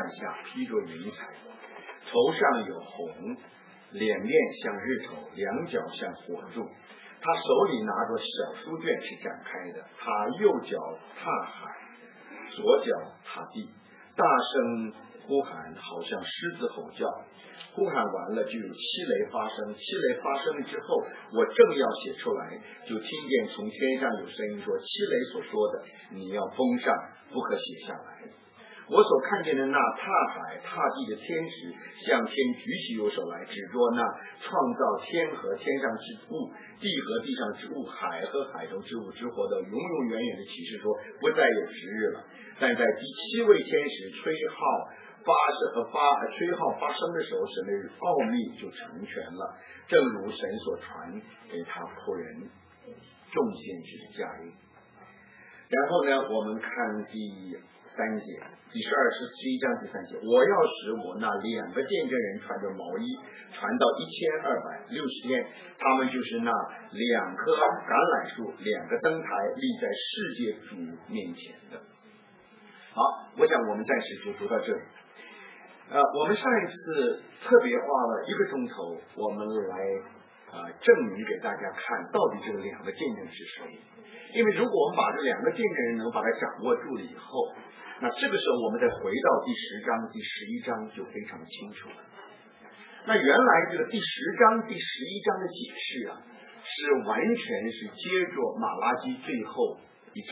下披着云彩，头上有红，脸面像日头，两脚像火柱。他手里拿着小书卷是展开的，他右脚踏海，左脚踏地，大声呼喊，好像狮子吼叫。呼喊完了，就有七雷发生。七雷发生了之后，我正要写出来，就听见从天上有声音说：七雷所说的，你要封上，不可写下来。我所看见的那踏海踏地的天使，向天举起右手来，指着那创造天和天上之物，地和地上之物，海和海中之物之活的永永远远的启示说，不再有时日了。但在第七位天使吹号发生的时候，神的奥秘就成全了，正如神所传给他仆人众先知的家业。然后呢，我们看第3节，第11章第3节，我要使我那2个见证人穿着毛衣传到1260天，他们就是那2棵橄榄树，2个灯台立在世界主面前的。好，我想我们暂时就读到这里。我们上一次特别花了1个钟头，我们来证明给大家看到底这个2个见证是谁。因为如果我们把这2个见证人能把它掌握住了以后，那这个时候我们再回到第10章第11章就非常清楚了。那原来这个第10章第11章的解释是完全是接着马拉基最后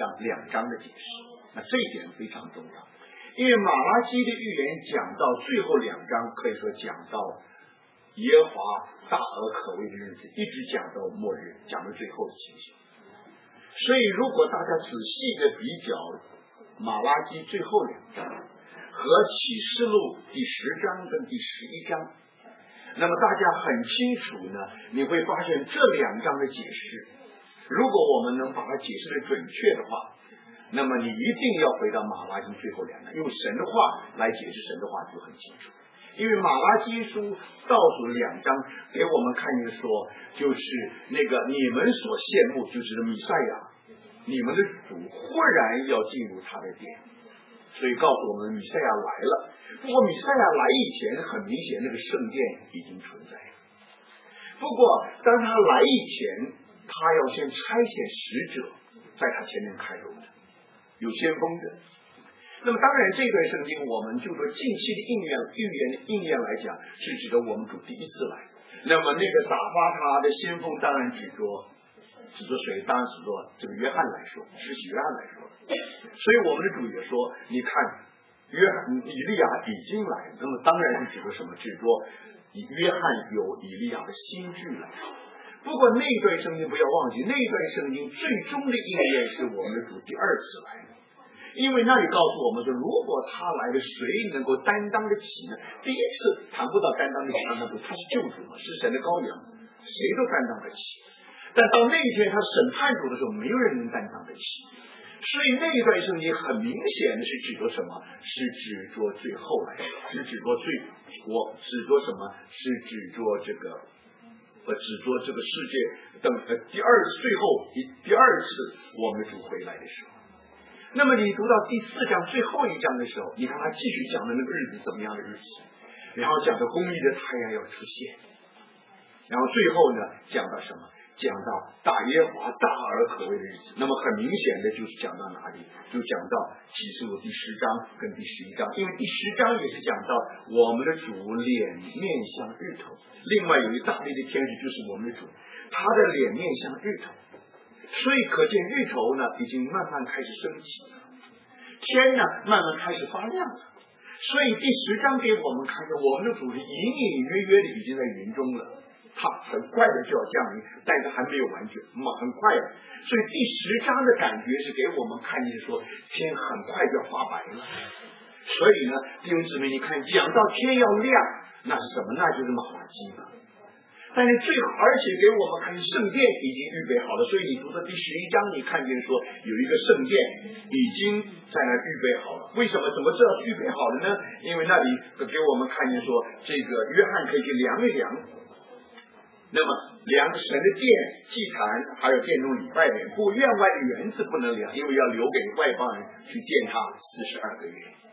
2章的解释，那这一点非常重要。因为马拉基的预言讲到最后2章，可以说讲到耶和华大而可畏的日子，一直讲到末日，讲到最后的情形。所以如果大家仔细的比较马拉基最后2章和启示录第10章跟第11章，那么大家很清楚呢，你会发现这2章的解释，如果我们能把它解释的准确的话，那么你一定要回到马拉基最后2章，用神的话来解释神的话就很清楚。因为马拉基书倒数2章给我们看见说，就是那个你们所羡慕就是弥赛亚，你们的主忽然要进入他的殿，所以告诉我们弥赛亚来了。不过弥赛亚来以前，很明显那个圣殿已经存在了。不过当他来以前，他要先差遣使者在他前面开路的，有先锋的。那么当然这段圣经我们就说近期的应验来讲，是指的我们主第一次来。那么那个打发他的先锋当然指着谁？当然指着这个约翰来说，施洗约翰来说。所以我们的主也说，你看以利亚已经来，那么当然是指着什么？指着约翰有以利亚的心智来。不过那段圣经不要忘记，那段圣经最终的应验是我们的主第2次来的。因为那里告诉我们说，如果他来的，谁能够担当得起呢？第一次谈不到担当得起，那不他是救主嘛，是神的羔羊，谁都担当得起。但到那一天他审判主的时候，没有人能担当得起。所以那一段圣经很明显的是指着什么？是指着最后来的，是指着什么？是指着这个世界等最后第2次我们的主回来的时候。那么你读到第4章最后1章的时候，你看他继续讲的那个日子怎么样的日子，然后讲到公义的太阳要出现，然后最后呢讲到什么？讲到大耶和华大而可畏的日子。那么很明显的就是讲到哪里？就讲到启示录第10章跟第11章，因为第10章也是讲到我们的主脸面向日头，另外有一大类的天使就是我们的主，他的脸面向日头。所以可见日头呢已经慢慢开始升起了，天呢慢慢开始发亮了。所以第10章给我们看见我们的主是隐隐约约的已经在云中了，他很快的就要降临，但是还没有完全，很快了。所以第10章的感觉是给我们看见说天很快就要发白了。所以呢弟兄姊妹，你看讲到天要亮，那是什么？那就是马拉基嘛。但是而且给我们看圣殿已经预备好了，所以你读到第11章，你看见说有一个圣殿已经在那预备好了。为什么？怎么知道是预备好了呢？因为那里给我们看见说，这个约翰可以去量一量，那么量神的殿、祭坛，还有殿中礼拜的人，院外的园子不能量，因为要留给外邦人去见他42个月。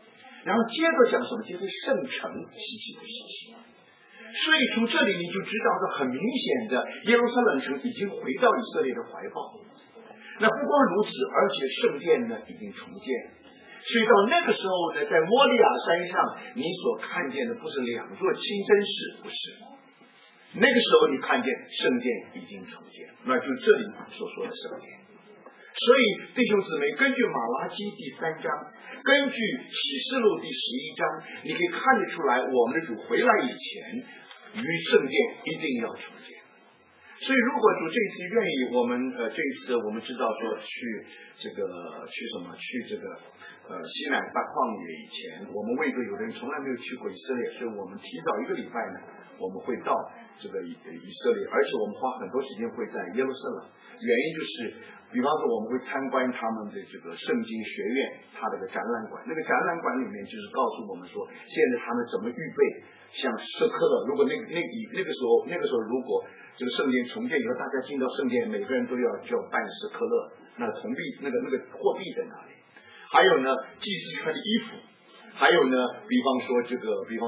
然后接着讲什么？接着圣城稀奇不稀奇？所以从这里你就知道的很明显的，耶路撒冷城已经回到以色列的怀抱。那不光如此，而且圣殿呢已经重建。所以到那个时候呢，在摩利亚山上，你所看见的不是两座清真寺，不是。那个时候你看见圣殿已经重建，那就是这里所说的圣殿。所以弟兄姊妹，根据马拉基第3章，根据启示录第11章，你可以看得出来，我们的主回来以前，与圣殿一定要重建。所以如果主这次愿意，我们这一次我们知道说去这个西乃大旷野以前，我们为着有的人从来没有去过以色列，所以我们提早1个礼拜呢，我们会到这个以色列，而且我们花很多时间会在耶路撒冷。原因就是比方说我们会参观他们的这个圣经学院，他这个展览馆，那个展览馆里面就是告诉我们说现在他们怎么预备，像舍克勒，如果那个时候如果这个圣殿重建以后，大家进到圣殿，每个人都要办舍克勒，那铜币那个货币在哪里？还有呢，祭司穿的衣服，还有呢，比方说这个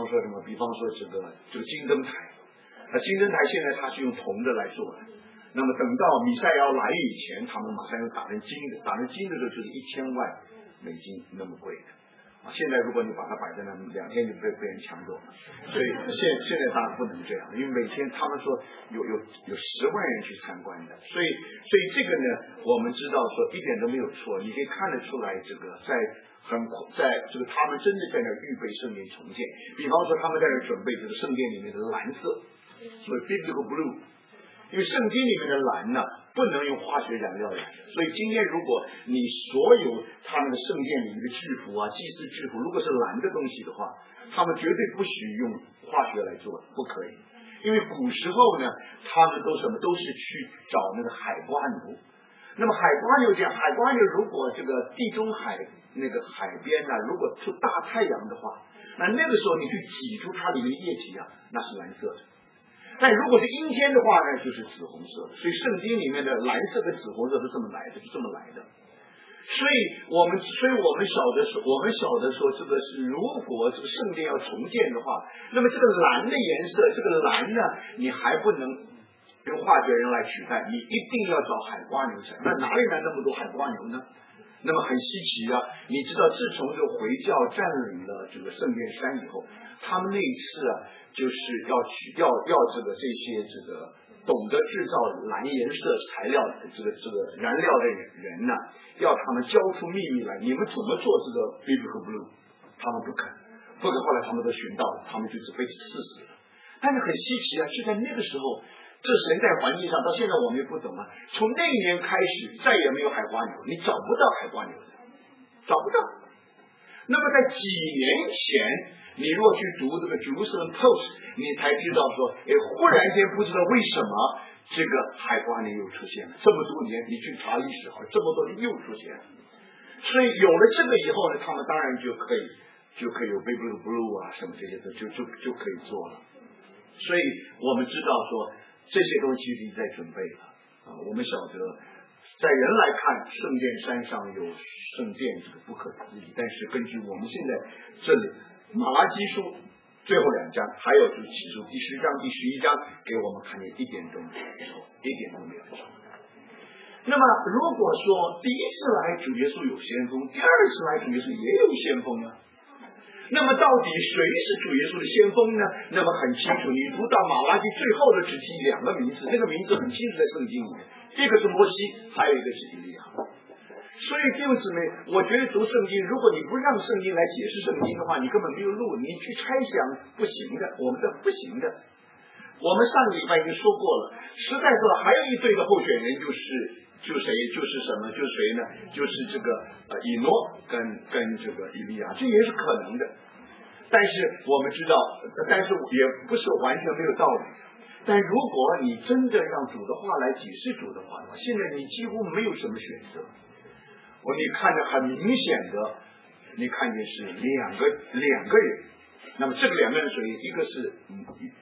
金灯台，金灯台现在它是用铜的来做的。那么等到弥赛亚来以前，他们马上要打成金的，打成金的时候就是1000万美金那么贵的。现在如果你把它摆在那，2天就被人抢走了。所以现在当然不能这样，因为每天他们说有10万人去参观的，所以这个呢，我们知道说一点都没有错，你可以看得出来，这个在这个他们真的在那预备圣殿重建。比方说他们在那准备这个圣殿里面的蓝色，所以 biblical blue。因为圣经里面的蓝呢，不能用化学染料染的，所以今天如果你所有他们的圣殿里面的制服啊、祭祀制服，如果是蓝的东西的话，他们绝对不许用化学来做，不可以。因为古时候呢，他们都是去找那个海瓜牛。那么海瓜牛这样，海瓜牛如果这个地中海那个海边呢，如果出大太阳的话，那个时候你去挤出它里面的液体啊，那是蓝色的。但如果是阴天的话呢，就是紫红色的。所以圣经里面的蓝色和紫红色是这么来的，就这么来的。所以我们晓得说，这个是如果这个圣殿要重建的话，那么这个蓝的颜色，这个蓝呢，你还不能用化学人来取代，你一定要找海瓜牛才。那哪里来那么多海瓜牛呢？那么很稀奇啊！你知道，自从这个回教占领了这个圣殿山以后，他们那一次啊，就是要这些懂得制造蓝颜色材料的这个燃料的人呢，要他们交出秘密来，你们怎么做这个 biblical blue？ 他们不肯，后来他们都寻到了，他们就是被刺死了。但是很稀奇啊，就在那个时候。这神在环境上到现在我们也不懂啊。从那一年开始，再也没有海瓜牛，你找不到海瓜牛的，找不到。那么在几年前，你若去读这个 Jerusalem Post， 你才知道说，忽然间不知道为什么这个海瓜牛又出现了。这么多年，你去查历史，这么多年又出现了。所以有了这个以后呢，他们当然就可以有 biblical blue 啊什么这些的，就可以做了。所以我们知道说。这些东西已经在准备了啊！我们晓得，在人来看，圣殿山上有圣殿这个不可思议，但是根据我们现在这里马拉基书最后2章，还有就是启示第10章、第11章，给我们看见一点都没有错，一点都没有错。那么，如果说第一次来主耶稣有先锋，第二次来主耶稣也有先锋呢？那么到底谁是主耶稣的先锋呢？那么很清楚，你读到马拉基最后的只提2个名字，那个名字很清楚在圣经里面，一个是摩西，还有一个是以利亚。所以弟兄姊妹，我觉得读圣经，如果你不让圣经来解释圣经的话，你根本没有路，你去猜想不行的，我们这不行的。我们上个礼拜已经说过了，实在说还有一对的候选人就是谁呢？就是这个以诺跟这个以利亚，这也是可能的。但是我们知道，但是也不是完全没有道理。但如果你真的让主的话来解释主的话，现在你几乎没有什么选择。你看着很明显的，你看见是两个人。那么这个2个人谁？一个是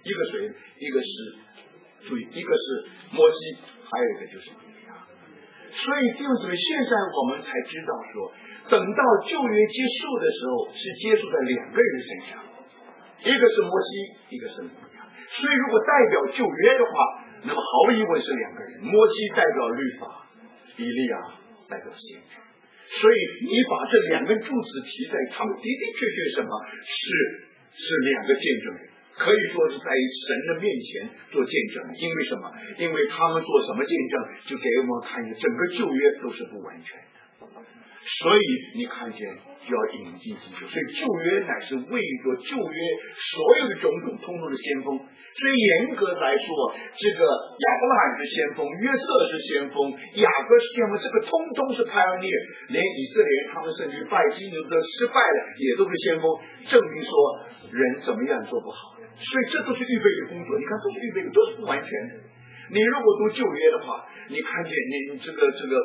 注意，一个是摩西，还有一个就是以利亚。 所以弟兄姊妹，现在我们才知道说，等到旧约结束的时候，是结束在两个人身上，一个是摩西，一个是以利亚。所以如果代表旧约的话，那么毫无疑问是两个人，摩西代表律法，以利亚代表先知。所以你把这两根柱子提在，他们的的确确什么是两个见证人，可以说是在神的面前做见证。因为什么？因为他们做什么见证，就给我们看见整个旧约都是不完全的。所以你看见就要引进基督，所以旧约乃是为着旧约所有的种种通通的先锋。所以严格来说，这个亚伯拉罕是先锋，约瑟是先锋，雅各是先锋，这个通通是派尔涅，连以色列人他们甚至拜金牛的失败了，也都是先锋，证明说人怎么样做不好。所以这都是预备的工作，你看都是预备的，都是不完全的。你如果读旧约的话，你看见你这个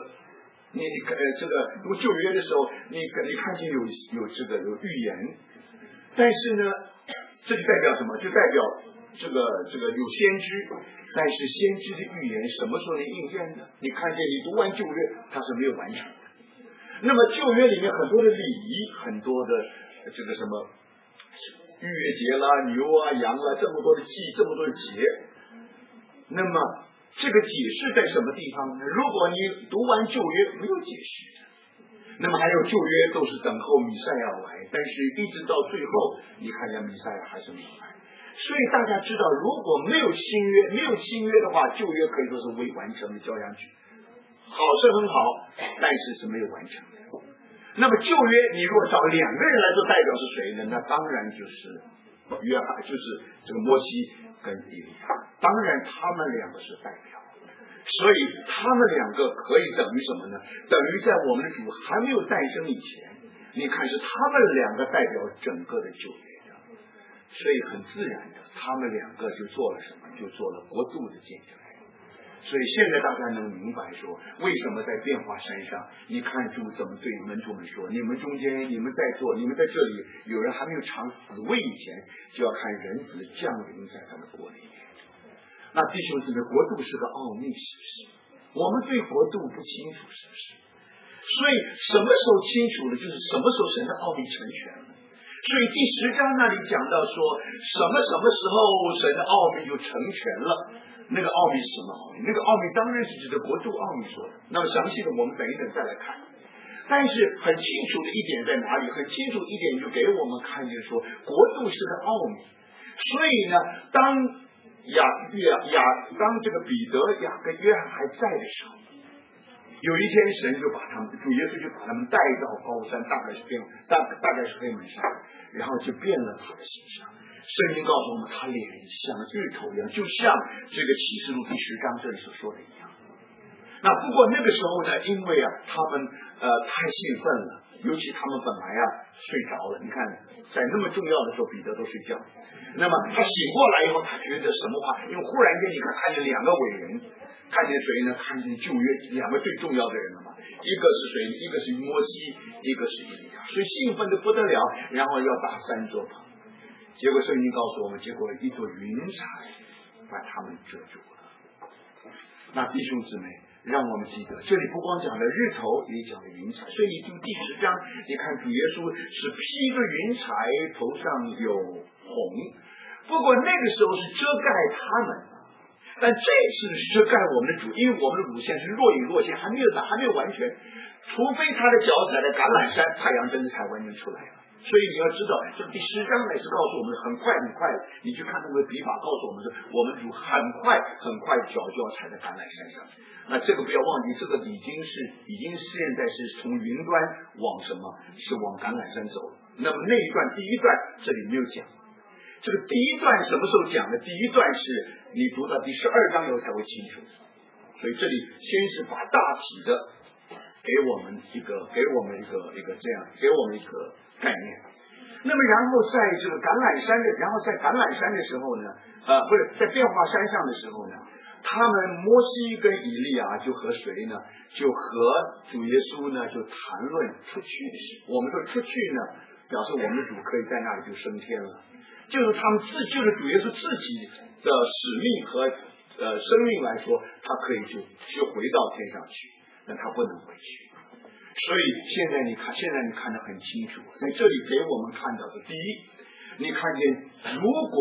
读旧约的时候，你看见有预言，但是呢，这就代表什么？就代表这个有先知，但是先知的预言什么时候能应验呢？你看见你读完旧约，它是没有完成的。那么旧约里面很多的礼仪，很多的这个什么逾越节啦、牛啊、羊啊，这么多的祭，这么多的节，那么这个解释在什么地方呢？如果你读完旧约没有解释的，那么还有旧约都是等候弥赛亚来，但是一直到最后，你看见弥赛亚还是没有来。所以大家知道，如果没有新约的话，旧约可以说是未完成的交响曲，好是很好，但是没有完成的。那么旧约你如果找两个人来做代表是谁呢？那当然就是约翰，就是这个摩西跟以利亚，当然他们两个是代表。所以他们两个可以等于什么呢？等于在我们的主还没有诞生以前，你看是他们两个代表整个的旧约的，所以很自然的，他们两个就做了什么？就做了国度的见证。所以现在大家能明白说，为什么在变化山上，你看主怎么对门徒们说：你们中间，你们在座，你们在这里，有人还没有尝死味以前，就要看人子降临在他的国里面。那弟兄姊妹，国度是个奥秘，是不是？我们对国度不清楚，是不是？所以什么时候清楚了，就是什么时候神的奥秘成全了。所以第10章那里讲到说，什么时候神的奥秘就成全了。那个奥秘是什么奥秘？那个奥秘当然是指的国度奥秘说的。那么详细的我们等一等再来看。但是很清楚的一点在哪里？很清楚一点就给我们看见说，国度是个奥秘。所以呢，当这个彼得、雅各、约翰还在的时候，有一天神就把他们，主耶稣就把他们带到高山，大概是黑门山，然后就变了他的形象。圣经告诉我们，他脸像日头一样，就像这个启示录第10章这里所说的一样。那不过那个时候呢，因为他们太兴奋了，尤其他们本来睡着了。你看，在那么重要的时候，彼得都睡觉。那么他醒过来以后，他觉得什么话？因为忽然间你看见2个伟人，看见谁呢？看见旧约2个最重要的人了嘛。一个是谁？一个是摩西，一个是以利亚。所以兴奋的不得了，然后要打3座棚。结果圣经告诉我们，结果一座云彩把他们遮住了。那弟兄姊妹，让我们记得，这里不光讲了日头，也讲了云彩。所以你读第10章，你看主耶稣是披着云彩，头上有红。不过那个时候是遮盖他们，但这次是遮盖我们的主，因为我们的主现在是若隐若现，还没有完全，除非他的脚踩在橄榄山，太阳真的才完全出来了。所以你要知道，这第10章乃是告诉我们很快，你去看那个笔法告诉我们说，我们主很快脚就要踩在橄榄山上。那这个不要忘记，这个已经现在是从云端往什么？是往橄榄山走。那么那一段第一段这里没有讲，这个第一段什么时候讲的？第一段是你读到第12章以后才会清楚。所以这里先是把大体的给我们一个这样，给我们一个概念。那么然后在这个橄榄山的时候呢，不是在变化山上的时候呢，他们摩西跟以利亚就和谁呢？就和主耶稣呢就谈论出去的事。我们说出去呢，表示我们的主可以在那里就升天了，就是就是主耶稣自己的使命和生命来说，他可以就回到天上去。 但他不能回去。所以现在你看得很清楚，在这里给我们看到的，第一，你看见如果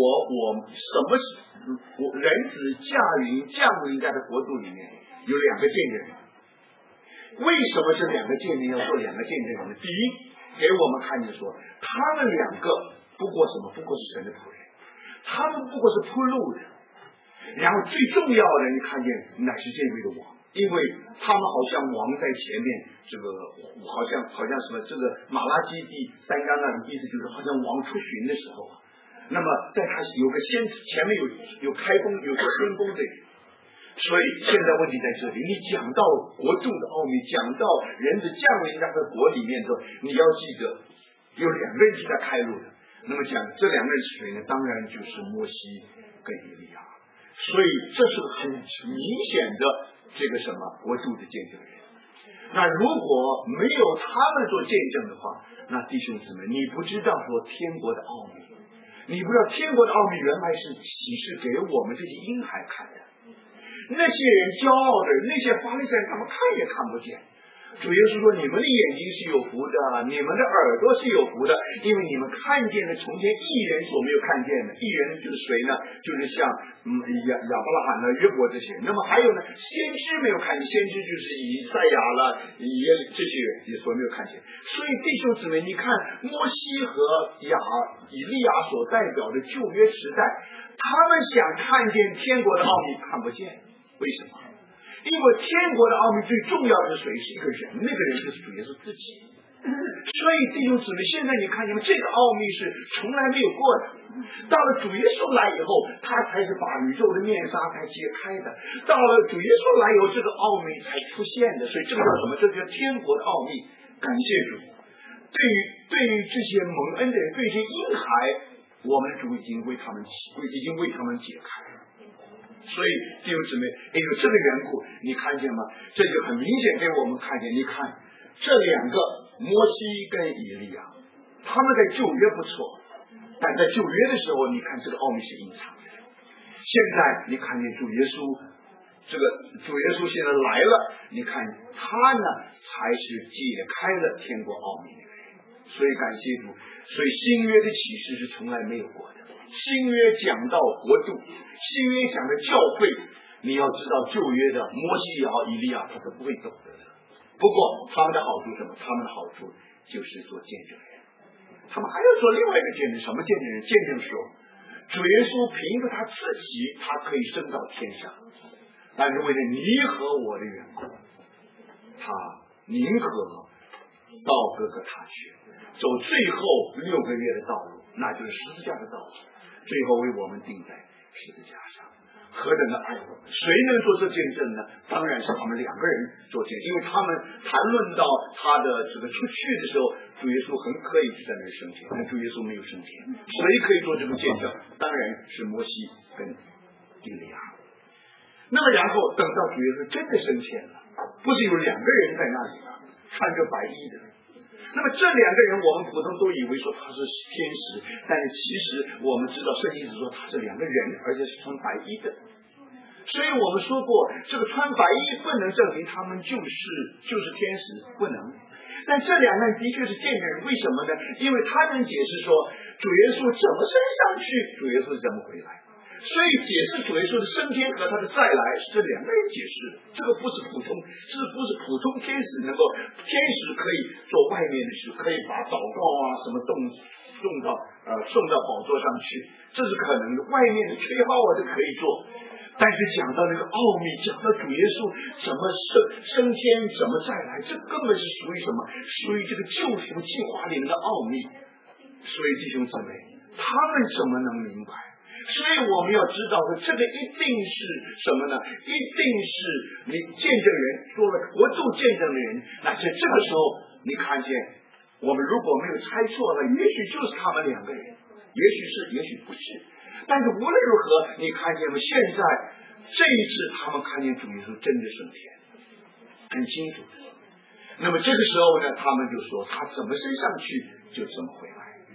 人子降临在这国度里面，有两个见证人。为什么这两个见证要做两个见证人呢？第一，给我们看见说，他们两个不过是神的仆人，他们不过是铺路的。然后最重要的，你看见乃是这位的王，因为他们好像王在前面，这个好像什么，这个马拉基第3章那的意思就是好像王出巡的时候啊，那么在他有个先知，前面有开封，有个先锋的。所以现在问题在这里，你讲到国度的奥秘，讲到人的降临在这国里面的时候，你要记得有两个人是在开路的。那么讲这两个人是谁呢？当然就是摩西跟以利亚。所以这是很明显的这个什么国度的见证人。那如果没有他们做见证的话，那弟兄姊妹，你不知道说天国的奥秘，你不知道天国的奥秘原来是启示给我们这些婴孩看的。那些人骄傲的，那些法利赛人，他们看也看不见。主耶稣说：“你们的眼睛是有福的，你们的耳朵是有福的，因为你们看见了从前义人所没有看见的。义人就是谁呢？就是像亚伯拉罕的、约伯这些。那么还有呢，先知没有看见，先知就是以赛亚了、这些人也所没有看见。所以弟兄姊妹，你看摩西和以利亚所代表的旧约时代，他们想看见天国的奥秘，看不见，为什么？因为天国的奥秘最重要的是谁？是一个人，那个人就是主耶稣自己。所以弟兄姊妹，现在你看见吗？这个奥秘是从来没有过的。到了主耶稣来以后，他才是把宇宙的面纱才揭开的。到了主耶稣来以后，这个奥秘才出现的。所以这个叫什么？这叫天国的奥秘。感谢主。对于这些蒙恩的人，对这些婴孩，我们主已经为他们解开了。所以弟兄姊妹，因为这个缘故，你看见吗？这就很明显给我们看见。你看这两个摩西跟以利亚，他们在旧约不错，但在旧约的时候，你看这个奥秘是隐藏的。现在你看见主耶稣，这个主耶稣现在来了，你看他呢才是解开了天国奥秘的人。所以感谢主，所以新约的启示是从来没有过的。新约讲到国度，新约讲的教会，你要知道旧约的摩西也好，以利亚他是不会懂得的。不过他们的好处什么？他们的好处就是做见证人。他们还要做另外一个见证，什么见证人？见证说主耶稣凭着他自己，他可以升到天上，但是为了你和我的缘故，他宁可到各个他去，走最后6个月的道路，那就是十字架的道路，最后为我们钉在十字架上。何等的爱我们！谁能做这见证呢？当然是他们两个人做见证，因为他们谈论到他的这个出去的时候，主耶稣很可以就在那里升天，但主耶稣没有升天。谁可以做这个见证？当然是摩西跟以利亚。那么然后等到主耶稣真的升天了，不是有两个人在那里吗？穿着白衣的。那么这两个人，我们普通都以为说他是天使，但是其实我们知道圣经是说他是两个人，而且是穿白衣的。所以我们说过，这个穿白衣不能证明他们就是天使，不能。但这两个人的确是见证人，为什么呢？因为他能解释说主耶稣怎么升上去，主耶稣是怎么回来。所以解释主耶稣的升天和他的再来是这两个人解释的，这个不是普通天使能够，天使可以做外面的事，可以把祷告啊什么送到宝座上去，这是可能的，外面的吹号啊都可以做。但是讲到那个奥秘，讲到主耶稣怎么升天，怎么再来，这根本是属于什么？属于这个救赎计划里面的奥秘。所以弟兄姊妹，他们怎么能明白？所以我们要知道说，这个一定是什么呢？一定是你见证人，做了国度见证的人。那在这个时候，你看见我们如果没有猜错了，也许就是他们两个人，也许是，也许不是。但是无论如何，你看见吗？现在这一次，他们看见主耶稣真的升天，很清楚的。那么这个时候呢，他们就说他怎么升上去就怎么回来。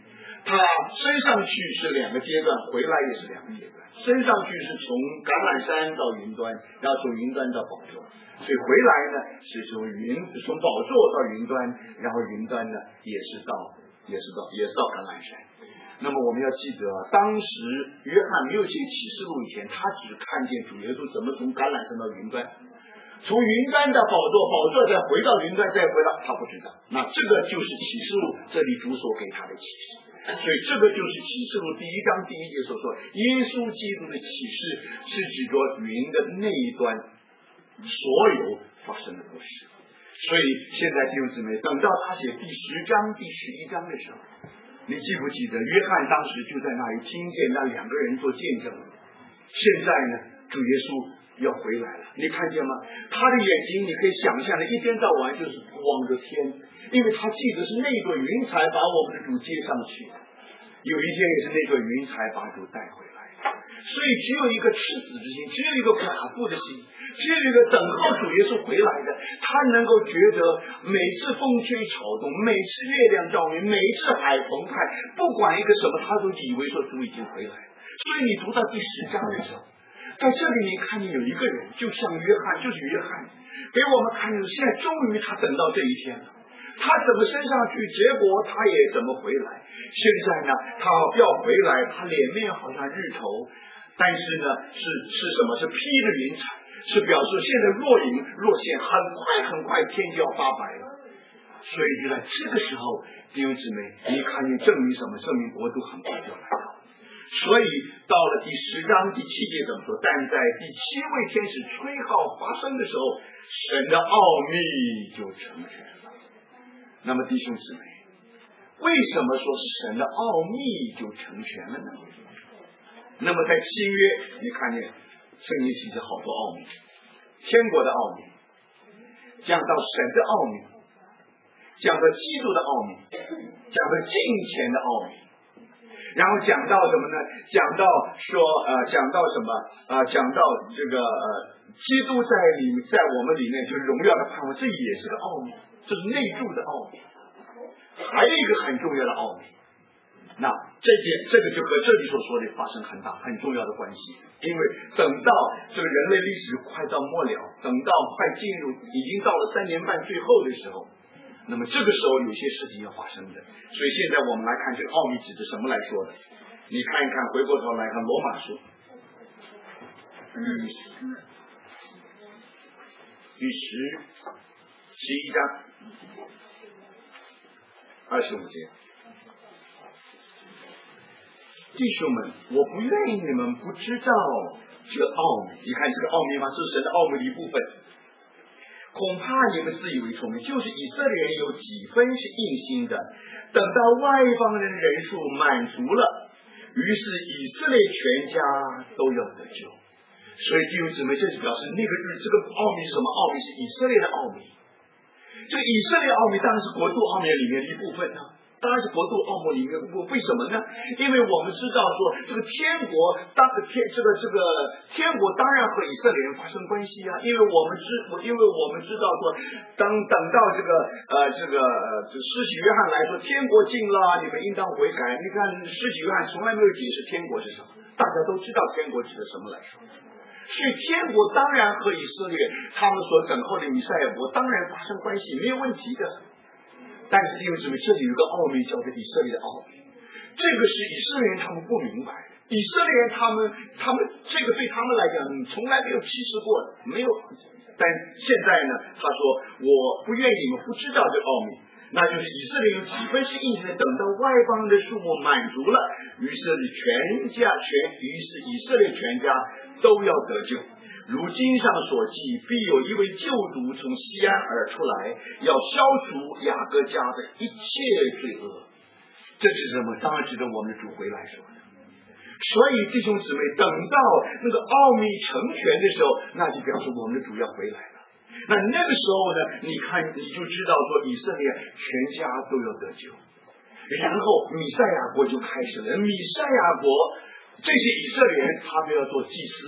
他升上去是2个阶段，回来也是2个阶段。升上去是从橄榄山到云端，然后从云端到宝座，所以回来呢是从宝座到云端，然后云端呢也是到橄榄山。那么我们要记得，当时约翰没有写启示录以前，他只看见主耶稣怎么从橄榄山到云端，从云端到宝座，宝座再回到云端，再回到，他不知道。那这个就是启示录这里主所给他的启示。所以这个就是启示录第1章第1节所说，耶稣基督的启示是指着云的那一端所有发生的故事。所以现在弟兄姊妹，等到他写第10章第11章的时候，你记不记得约翰当时就在那里听见那2个人做见证？现在呢，主耶稣要回来了，你看见吗？他的眼睛你可以想象的，一天到晚就是望着天，因为他记得是那朵云彩把我们的主接上去，有一天也是那朵云彩把主带回来。所以只有一个赤子之心，只有一个寡妇的心，只有一个等候主耶稣回来的，他能够觉得每次风吹草动，每次月亮照明，每次海澎湃，不管一个什么，他都以为说主已经回来了。所以你读到第10章的时候，在这里你看见有一个人，就像约翰，就是约翰，给我们看见现在终于他等到这一天了。他怎么升上去，结果他也怎么回来。现在呢，他要回来，他脸面好像日头，但是呢是什么？是披着云彩，是表示现在若隐若现，很快天就要发白了。所以就在这个时候，弟兄姊妹，你看见证明什么？证明国度很快就来了。所以到了第10章第7节怎么说？但在第7位天使吹号发声的时候，神的奥秘就成全了。那么弟兄姊妹，为什么说是神的奥秘就成全了呢？那么在新约，你看见圣经其实好多奥秘，天国的奥秘，讲到神的奥秘，讲到基督的奥秘，讲到金钱的奥秘，然后讲到什么呢？讲到什么？讲到这个基督在我们里面就是荣耀的盼望，这也是个奥秘，这是内住的奥秘。还有一个很重要的奥秘，那这个就和这里所说的发生很重要的关系。因为等到这个人类历史快到末了，等到快进入已经到了3年半最后的时候，那么这个时候有些事情要发生的。所以现在我们来看这个奥秘指的什么来说的？你看一看，回过头来看罗马书第11章25节，弟兄们，我不愿意你们不知道这个奥秘。你看这个奥秘吗？这是神的奥秘的一部分。恐怕你们自以为聪明，就是以色列人有几分是硬心的，等到外邦人人数满足了，于是以色列全家都要得救。所以弟兄姊妹，这就表示那个这个奥秘是什么？奥秘是以色列的奥秘。这个以色列奥秘当然是国度奥秘里面的一部分啊，当然是国度奥秘里面的一部分。为什么呢？因为我们知道说，这个天国当然和以色列人发生关系啊，因为我们知道说，等到这施洗约翰来说，天国近了，你们应当悔改。你看施洗约翰从来没有解释天国是什么，大家都知道天国指的什么来说。所以天国当然和以色列他们所等候的弥赛亚国当然发生关系，没有问题的。但是弟兄姊妹，这里有个奥秘叫做以色列的奥秘，这个是以色列人他们不明白的。以色列人他们这个对他们来讲从来没有批示过的，没有。但现在呢，他说我不愿意你们不知道这个奥秘，那就是以色列有几分是硬性的，等到外邦的数目满足了，于是以色列全家都要得救。如经上所记，必有一位救主从西安而出来，要消除雅各家的一切罪恶。这是什么？当然指着我们的主回来说的。所以弟兄姊妹，等到那个奥秘成全的时候，那就表示我们的主要回来了。那个时候呢，你看你就知道说以色列全家都要得救，然后弥赛亚国就开始了。弥赛亚国这些以色列人他们要做祭司，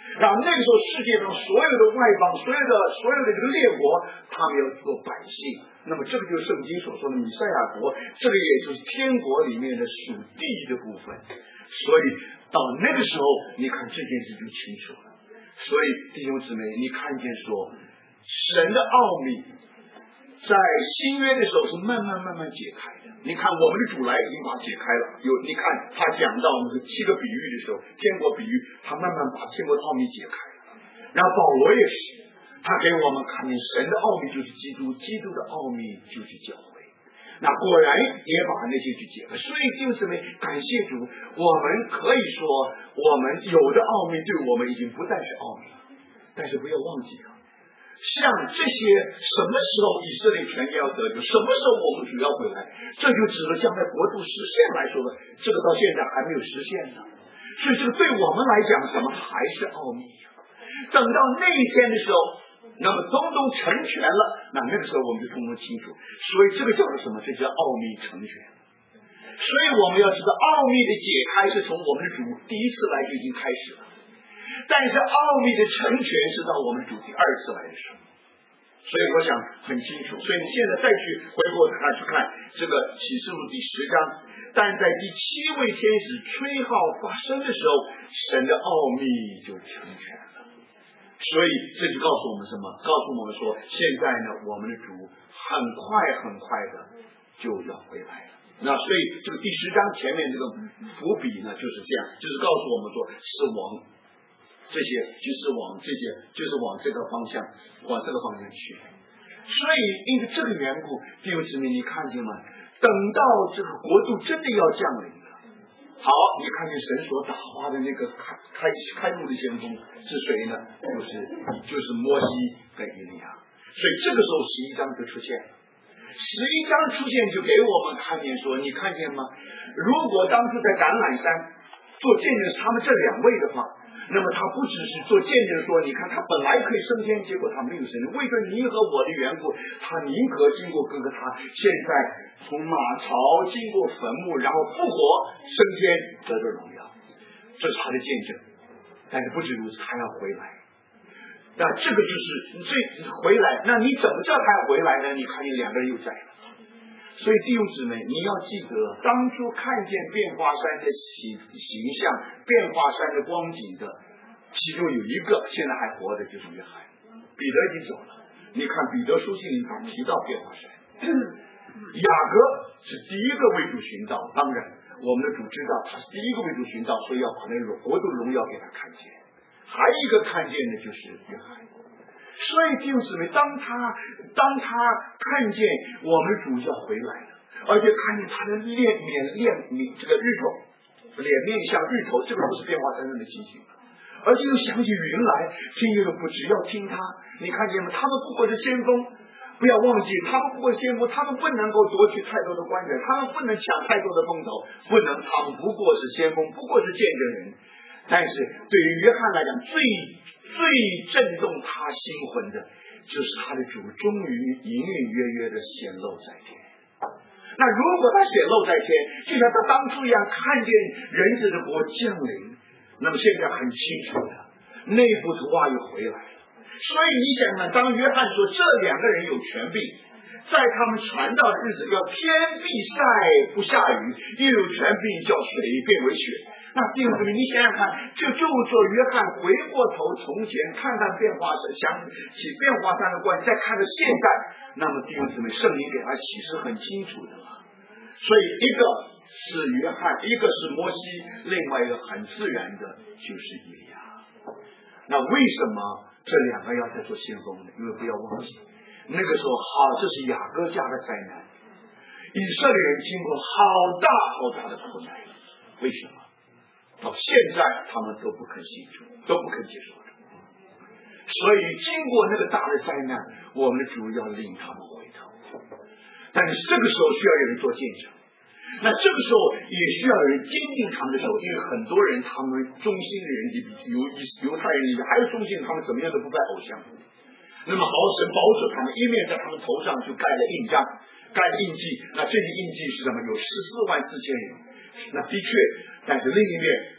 然后那个时候世界上所有的外邦，所有的这个列国，他们要做百姓。那么这个就是圣经所说的弥赛亚国，这个也就是天国里面的属地的部分。所以到那个时候，你看这件事就清楚了。所以弟兄姊妹，你看见说神的奥秘在新约的时候是慢慢解开的。你看我们的主来已经把它解开了。你看他讲到那个7个比喻的时候，天国比喻，他慢慢把天国的奥秘解开了。然后保罗也是，他给我们看见神的奥秘就是基督，基督的奥秘就是教会。那果然也把那些去解开。所以弟兄姊妹，感谢主，我们可以说我们有的奥秘对我们已经不再是奥秘了，但是不要忘记了，像这些什么时候以色列全要得救，什么时候我们主要回来，这就指了将来国度实现来说的，这个到现在还没有实现呢。所以这个对我们来讲什么还是奥秘。等到那一天的时候，那么通通成全了，那个时候我们就通通清楚。所以这个叫做什么？这叫奥秘成全。所以我们要知道奥秘的解开是从我们的主第一次来就已经开始了，但是奥秘的成全是到我们主第2次来的时候。所以我想很清楚。所以你现在再去回过头来去看这个启示录第10章，但在第7位天使吹号发生的时候，神的奥秘就成全了。所以这就告诉我们什么？告诉我们说，现在呢，我们的主很快的就要回来了。那所以这个第10章前面这个伏笔呢，就是这样，就是告诉我们说，是往这些，就是往这些，就是往这个方向去。所以因为这个缘故，弟兄姊妹，你看见吗？等到这个国度真的要降临了，好，你看见神所打发的那个开路的先锋是谁呢？就是摩西跟以利亚。所以这个时候11章就出现了。11章出现就给我们看见说，你看见吗？如果当初在橄榄山做见证他们这2位的话，那么他不只是做见证说，你看他本来可以升天，结果他没有升天，为着你和我的缘故，他宁可经过哥哥他，现在从马槽经过坟墓，然后复活升天得到荣耀，这是他的见证。但是不止如此，他要回来。那这个就是最回来，那你怎么叫他回来呢？你看见2个人又在了。所以弟兄姊妹，你要记得当初看见变化山的形象，变化山的光景的，其中有一个现在还活着，就是约翰。彼得已经走了。你看彼得书信里他提到变化山，雅各是第一个为主寻道，当然我们的主知道他是第一个为主寻道，所以要把那个国度荣耀给他看见。还有一个看见的就是约翰。所以弟兄姊妹，当他看见我们主要回来了，而且看见他的脸这个日头，脸面像日头，这个不是变化山上的情形，而且又想起云来，听这个不只要听他。你看见吗？他们不过是先锋，不要忘记，他们不过是先锋，他们不能够夺取太多的官员，他们不能抢太多的风头，不能，他们不过是先锋，不过是见证人。但是对于约翰来讲，最震动他心魂的，就是他的主终于隐隐约约的显露在天。那如果他显露在天，就像他当初一样看见人子的国降临，那么现在很清楚的，内部的话又回来了。所以你想想，当约翰说这2个人有权柄，在他们传道的日子，要天必晒不下雨，又有权柄叫水变为血。那弟兄姊妹，你想想看，这就做约翰回过头从前看看变化山，想起变化山的关系，再看着现在，那么弟兄姊妹，圣灵给他启示很清楚的了。所以一个是约翰，一个是摩西，另外一个很自然的就是以利亚。那为什么这2个要在做先锋呢？因为不要忘记，那个时候这是雅各家的灾难，以色列人经过好大的苦难，为什么？到现在他们都不肯信主，都不肯接受主。所以经过那个大的灾难，我们的主要令他们回头。但是这个时候需要有人做见证，那这个时候也需要有人坚定他们的手，因为很多人他们忠心的人，犹太人里还有忠心，他们怎么样都不拜偶像。那么神保守他们，一面在他们头上就盖了印章，盖了印记。那这个印记是什么？有14万4千人。那的确，但是另一面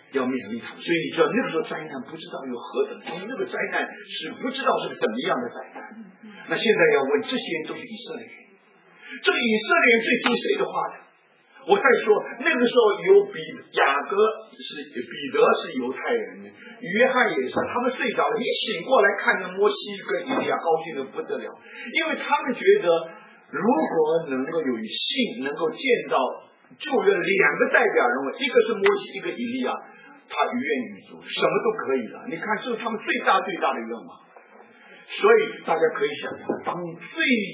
要勉励他们。所以你知道那个时候灾难不知道有何等，因为那个灾难是不知道是个怎么样的灾难。那现在要问，这些人都是以色列人，这个以色列人最听谁的话呢？我再说，那个时候有雅各是彼得是犹太人，约翰也是，他们睡着了，一醒过来看见摩西跟以利亚，高兴的不得了，因为他们觉得如果能够有幸能够见到旧约两个代表人物，一个是摩西，一个以利亚，他于愿于足，什么都可以了。你看，这是他们最大的愿望。所以大家可以想象，当最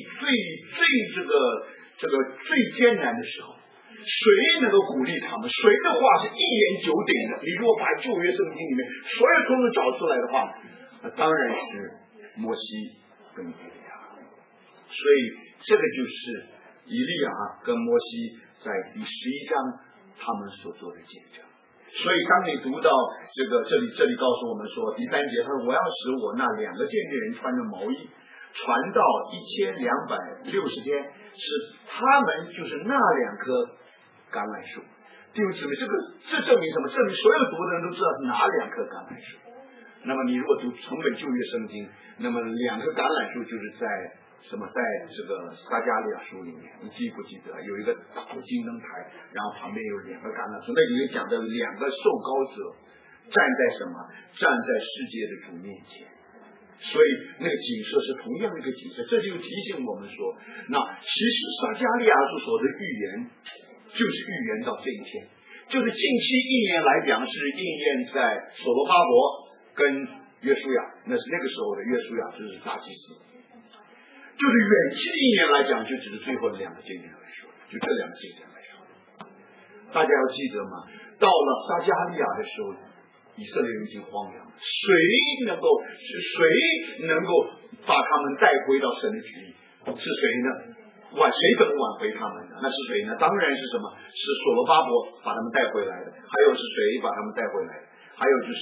艰难的时候，谁能够鼓励他们？谁的话是一言九鼎的？你如果把旧约圣经里面所有通通找出来的话，那当然是摩西跟以利亚。所以这个就是以利亚跟摩西在第11章他们所做的见证。所以当你读到这里告诉我们说，第3节他说，我要使我那2个见证人穿着毛衣传到1260天，是他们就是那2棵橄榄树。弟兄姊妹，这证明什么？证明所有读的人都知道是哪2棵橄榄树。那么你如果读成本旧约圣经，那么2棵橄榄树就是在这个撒迦利亚书里面，你记不记得有一个大的金灯台，然后旁边有2个橄榄树，那里面讲的2个受膏者站在世界的主面前。所以那个景色是同样的一个景色，这就提醒我们说，那其实撒迦利亚书所的预言就是预言到这一天，就是近期1年来讲是应验在所罗巴伯跟约书亚，那是那个时候的约书亚就是大祭司，就是远期的1年来讲就只是最后的2个见证来说，就这2个见证来说。大家要记得嘛，到了撒迦利亚的时候，以色列人已经荒凉了，谁能够把他们带回到神的旨意？是谁呢？谁怎么挽回他们的？那是谁呢？当然是什么？是所罗巴伯把他们带回来的。还有是谁把他们带回来的？还有就是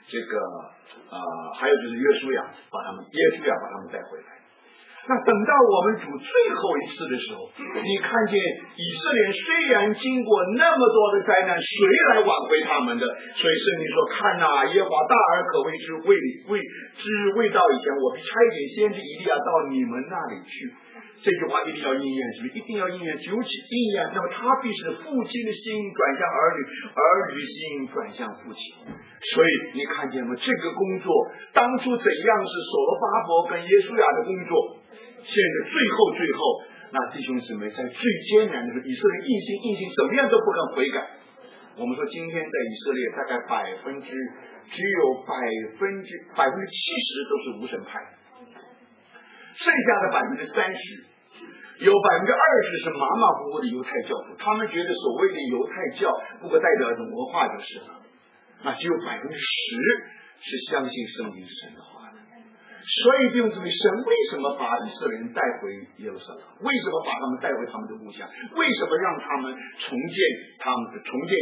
还有就是约书亚把他们带回来。那等到我们主最后一次的时候，你看见以色列人虽然经过那么多的灾难，谁来挽回他们的？所以圣经说，看哪，耶和华大而可畏之，未到以前，我必差遣先知以利亚到你们那里去。这句话一定要应验，是不是？一定要应验，尤其应验，那么他必是父亲的心转向儿女，儿女心转向父亲。所以你看见吗？这个工作当初怎样是所罗巴伯跟耶稣亚的工作，现在最后，那弟兄姊妹在最艰难的时候，以色列硬心怎么样都不肯悔改。我们说今天在以色列大概只有70%都是无神派，剩下的30%。有20%是马虎的犹太教徒，他们觉得所谓的犹太教不过代表一种文化就是了。那只有10%是相信圣经是神的话的。所以弟兄姊妹，神为什么把以色列人带回耶路撒冷？为什么把他们带回他们的故乡？为什么让他们重建他们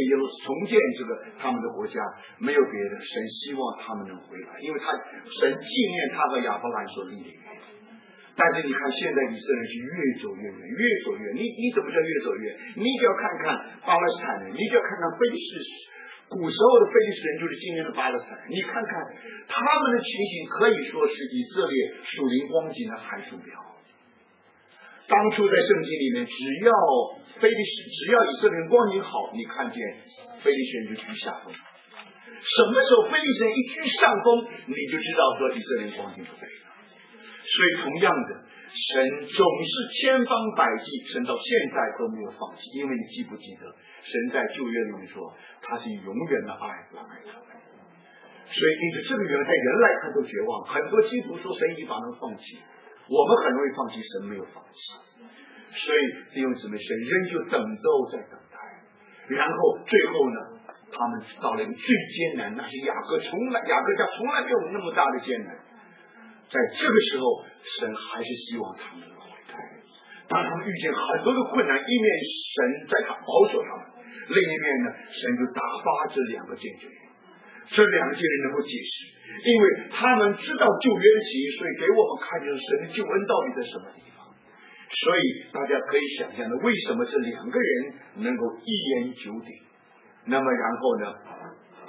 的国家？没有别的，神希望他们能回来，因为神纪念他和亚伯兰所立的约。但是你看，现在以色列是越走越远，越走越远。你怎么叫越走越远？你就要看看巴勒斯坦人，你就要看看非利士。古时候的非利士人就是今天的巴勒斯坦人，你看看他们的情形，可以说是以色列属灵光景的函数表。当初在圣经里面，只要以色列人光景好，你看见非利士人就居下风。什么时候非利士人一居上风，你就知道说以色列人光景不对了。所以同样的，神总是千方百计，神到现在都没有放弃。因为你记不记得，神在旧约里面说，他是永远的爱来爱他们。所以因此这个在人来看都绝望，很多基督说神已经把他们放弃，我们很容易放弃，神没有放弃。所以弟兄姊妹，神仍旧都在等待。然后最后呢，他们到了一个最艰难，那是雅各家从来没有那么大的艰难。在这个时候，神还是希望他们能悔改。当他们遇见很多的困难，一面神在保守他们，另一面呢，神就打发这2个见证人。这2个见证人能够解释，因为他们知道旧约的起因，所以给我们看见神的救恩到底在什么地方。所以大家可以想象的，为什么这2个人能够一言九鼎？那么然后呢，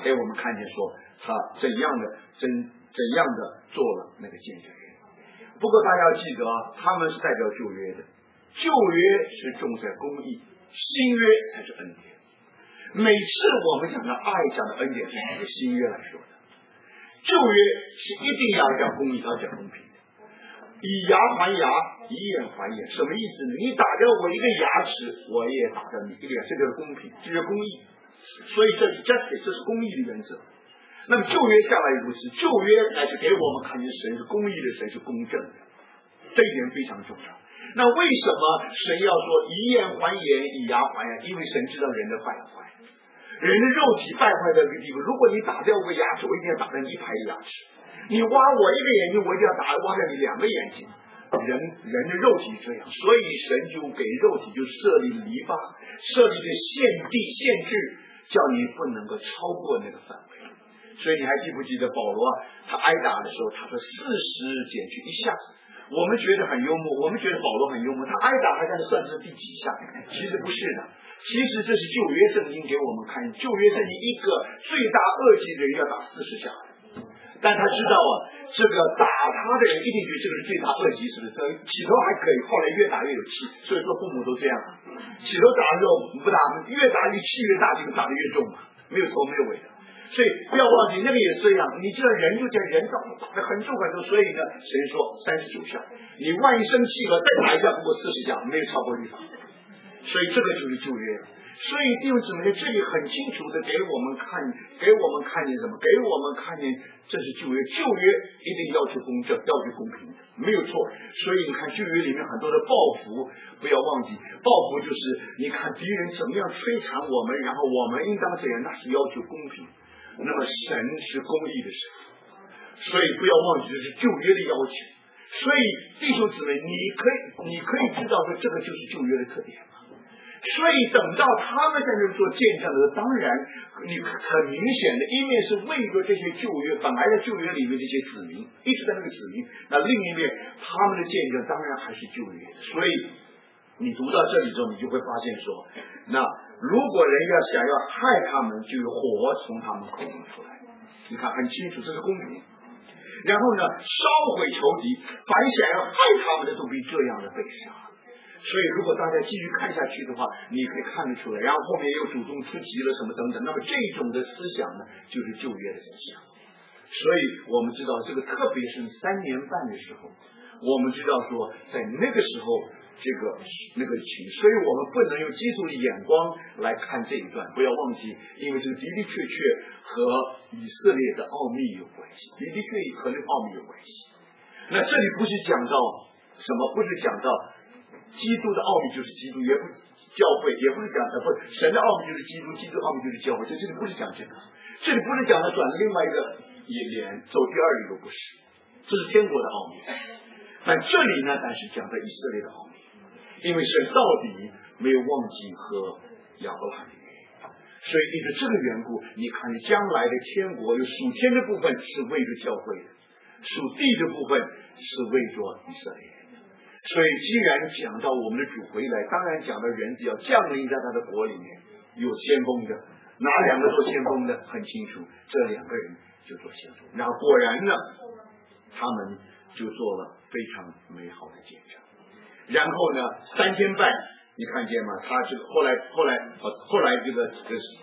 给我们看见说他怎样的做了那个见证人。不过大家要记得啊，他们是代表旧约的，旧约是重在公义，新约才是恩典。每次我们讲的爱，讲的恩典是按照新约来说的，旧约是一定要讲公义，要讲公平的，以牙还牙，以眼还眼。什么意思呢？你打掉我一个牙齿，我也打掉你一个脸，这就是公平，这就是公义。所以这是 justice， 这是公义的原则。那么旧约下来如此，旧约乃是给我们看见神是公义的，神是公正的，这一点非常重要。那为什么神要说以眼还眼，以牙还牙？因为神知道人的败坏，人的肉体败坏到一个地步。如果你打掉我个牙齿，我一定要打掉你一排牙齿；你挖我一个眼睛，我一定要挖掉你两个眼睛。人的肉体这样，所以神就给肉体就设立篱笆，设立的限制，叫你不能够超过那个范围。所以你还记不记得保罗他挨打的时候，他说40减去1下。我们觉得很幽默，我们觉得保罗很幽默，他挨打还在那算是第几下，其实不是的。其实这是旧约圣经给我们看，旧约圣经一个罪大恶极的人要打40下，但他知道啊，这个打他的人一定觉得这个是罪大恶极，是不是？起头还可以，后来越打越有气，所以说父母都这样，起头打的时候不打，越打越气越大，这个打得越重嘛，没有头没有尾的。所以不要忘记，那个也这样。你这人就叫人打得很重很重，所以呢，谁说39下？你万一生气了，再打一下，不过40下，没有超过律法。所以这个就是旧约。所以弟兄姊妹，这里很清楚的给我们看见什么？给我们看见这是旧约。旧约一定要求公正，要求公平，没有错。所以你看旧约里面很多的报复，不要忘记，报复就是你看敌人怎么样摧残我们，然后我们应当怎样，那是要求公平。那么神是公义的神，所以不要忘记这是旧约的要求。所以弟兄姊妹，你可以知道说这个就是旧约的特点了。所以等到他们在这做见证的时候，当然你很明显的一面是为着这些旧约本来在旧约里面这些子民一直在那个子民，那另一面他们的见证当然还是旧约。所以你读到这里之后，你就会发现说，那如果人要想要害他们，就有火从他们口中出来。你看很清楚，这是公平。然后呢，烧毁仇敌，凡想要害他们的都必这样的被杀。所以如果大家继续看下去的话，你可以看得出来，然后后面又主动出击了什么等等，那么这种的思想呢，就是旧约的思想。所以我们知道这个，特别是3年半的时候，我们知道说在那个时候那个情，所以我们不能用基督的眼光来看这一段，不要忘记，因为这个的的确确和以色列的奥秘有关系，的的确和那个奥秘有关系。那这里不是讲到什么，不是讲到基督的奥秘就是基督，也不教会，也不是讲神的奥秘就是基督，基督奥秘就是教会，这里不是讲这个，这里不是讲的转另外一个脸走第二里路，不是，这是天国的奥秘。但这里呢，但是讲的以色列的奥秘，因为神到底没有忘记和亚伯拉罕的约，所以因着这个缘故，你看将来的天国有属天的部分是为着教会的，属地的部分是为着以色列。所以既然讲到我们的主回来，当然讲到人子要降临在他的国里面，有先锋的，哪2个做先锋的很清楚，这2个人就做先锋。然后果然呢，他们就做了非常美好的见证。然后呢，3天半，你看见吗？他这个后来这个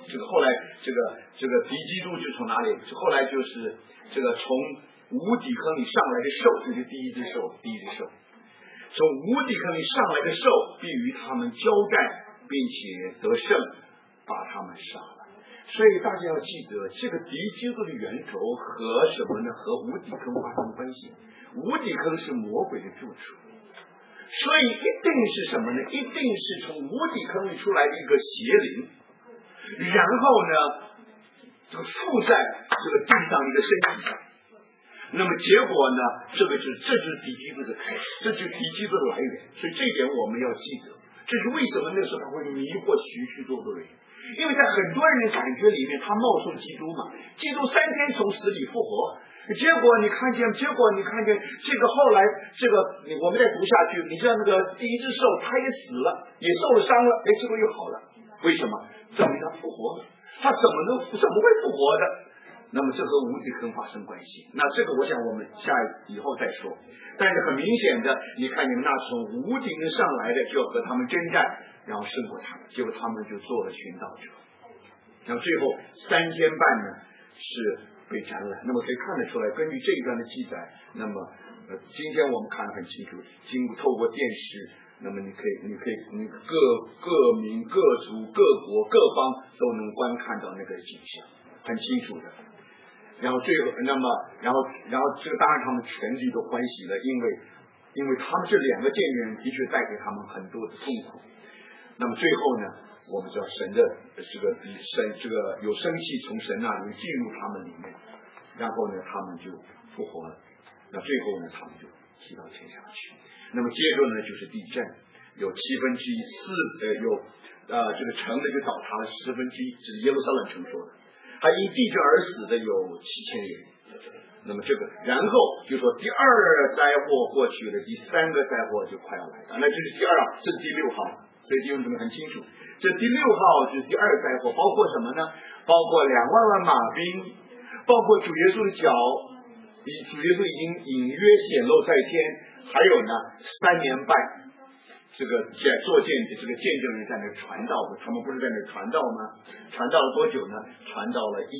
敌基督就从哪里？后来就是这个从无底坑里上来的兽，这是第一只兽。从无底坑里上来的兽必与他们交战，并且得胜，把他们杀了。所以大家要记得，这个敌基督的源头和什么呢？和无底坑发生关系。无底坑是魔鬼的住处，所以一定是什么呢？一定是从无底坑里出来的一个邪灵，然后呢，就附在这个地上一个身体上。那么结果呢，这就是敌基督的开始，这就是敌基督的来源。所以这一点我们要记得，这是为什么那时候他会迷惑许多人，因为在很多人的感觉里面，他冒充基督嘛，基督3天从死里复活，结果你看见这个后来我们再读下去，你知道那个第一只兽它也死了，也受了伤了，结果又好了，为什么？证明他复活了。 他怎么会复活的？那么这和无底坑发生关系。那这个我想我们以后再说。但是很明显的，你看你们那从无底坑上来的就要和他们征战，然后胜过他们，结果他们就做了寻道者。然后最后3天半呢是被斩来。那么可以看得出来，根据这一段的记载，那么今天我们看得很清楚，透过电视，那么你各民、各族、各国、各方都能观看到那个景象，很清楚的。然后最后，然后这个当然他们全体都欢喜了，因为他们这2个见证人的确带给他们很多的痛苦。那么最后呢，我们知道神的这个有生气从神那里进入他们里面，然后呢他们就复活了。那最后呢他们就提到天上去。那么接着呢就是地震，有1/7，这个城呢就倒塌了1/10，这是耶路撒冷城说的。还因地震而死的有7000人。那么这个，然后就说第2灾祸过去了，第3个灾祸就快要来了，那就是第2号，这是第6号。所以弟兄姊妹很清楚，这第6号就是第2灾祸，包括什么呢？包括2万万马兵，包括主耶稣的脚，主耶稣已经隐约显露在天，还有呢3年半。这个见证人在那传道的，他们不是在那传道吗？传道了多久呢？传道了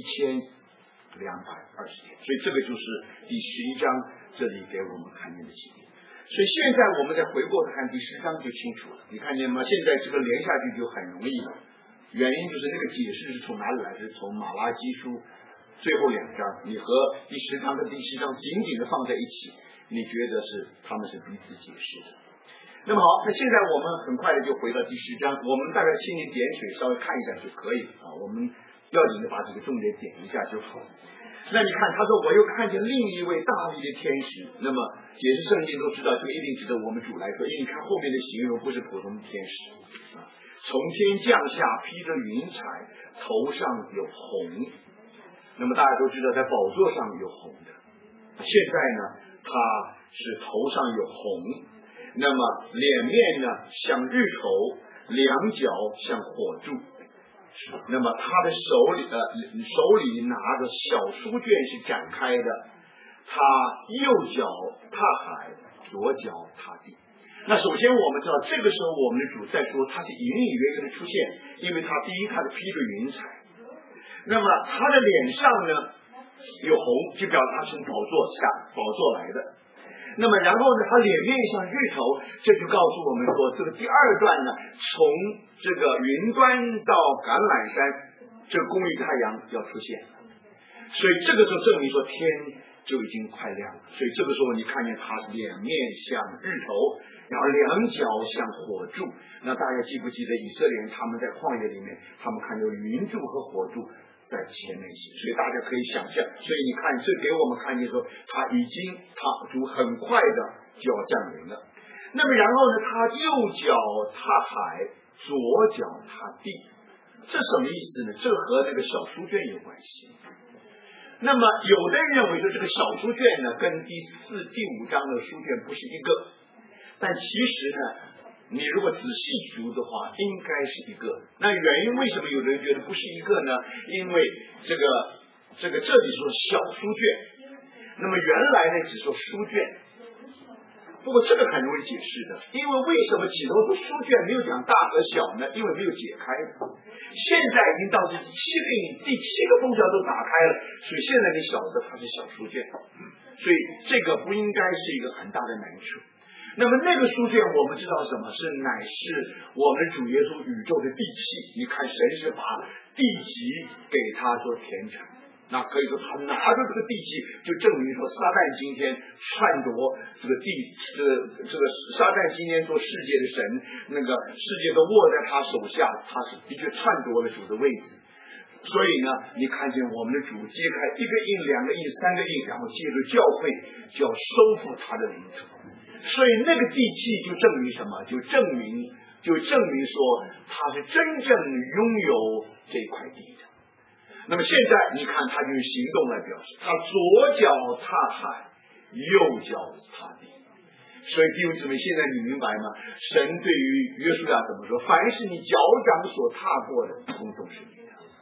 1220天。所以这个就是第11章这里给我们看见的情景。所以现在我们再回过头看第10章就清楚了，你看见吗？现在这个连下去就很容易了，原因就是那个解释是从哪里来？是从马拉基书最后2章，你和第10章跟第10章紧紧的放在一起，你觉得他们是彼此解释的。那么好，那现在我们很快的就回到第10章，我们大概心里点水稍微看一下就可以啊，我们要紧的把这个重点点一下就好。那你看他说我又看见另一位大力的天使，那么解释圣经都知道，就一定值得我们主来说，因为你看后面的形容不是普通的天使啊，从天降下，披着云彩，头上有红。那么大家都知道在宝座上有红的，现在呢他是头上有红，那么脸面呢像日头，两脚像火柱。那么他的手里拿着小书卷是展开的，他右脚踏海，左脚踏地。那首先我们知道，这个时候我们的主在说他是隐隐约约的出现，因为他第一他是披着云彩，那么他的脸上呢有红，就表示他从宝座来的。那么然后呢他脸面像日头，这就告诉我们说这个第2段呢，从这个云端到橄榄山，这个公义太阳要出现，所以这个时候证明说天就已经快亮了。所以这个时候你看见他脸面像日头，然后两脚像火柱。那大家记不记得以色列人他们在旷野里面，他们看到云柱和火柱在前面行，所以大家可以想象，所以你看这给我们看见说他主很快的就要降临了。那么然后呢他右脚踏海，左脚踏地，这什么意思呢？这和那个小书卷有关系。那么有的人认为说这个小书卷呢跟第4、第5章的书卷不是一个，但其实呢你如果仔细读的话应该是一个。那原因为什么有的人觉得不是一个呢？因为这里说小书卷，那么原来呢只说书卷，不过这个很容易解释的，因为为什么起头说书卷没有讲大和小呢？因为没有解开，现在已经到第7个封条都打开了，所以现在你晓得它是小书卷，所以这个不应该是一个很大的难处。那么那个书卷我们知道什么？乃是我们主耶稣宇宙的地气。你看神是把地级给他做田产，那可以说他拿着这个地气，就证明说撒旦今天篡夺这个撒旦今天做世界的神，那个世界都握在他手下，他是的确篡夺了主的位置。所以呢你看见我们的主揭开1个印、2个印、3个印，然后借着教会就要收复他的领土。所以那个地气就证明什么？就证明说他是真正拥有这块地的。那么现在你看他就用行动来表示，他左脚踏海，右脚踏地。所以弟兄姊妹，现在你明白吗？神对于约书亚怎么说？凡是你脚掌所踏过的，统统是你的。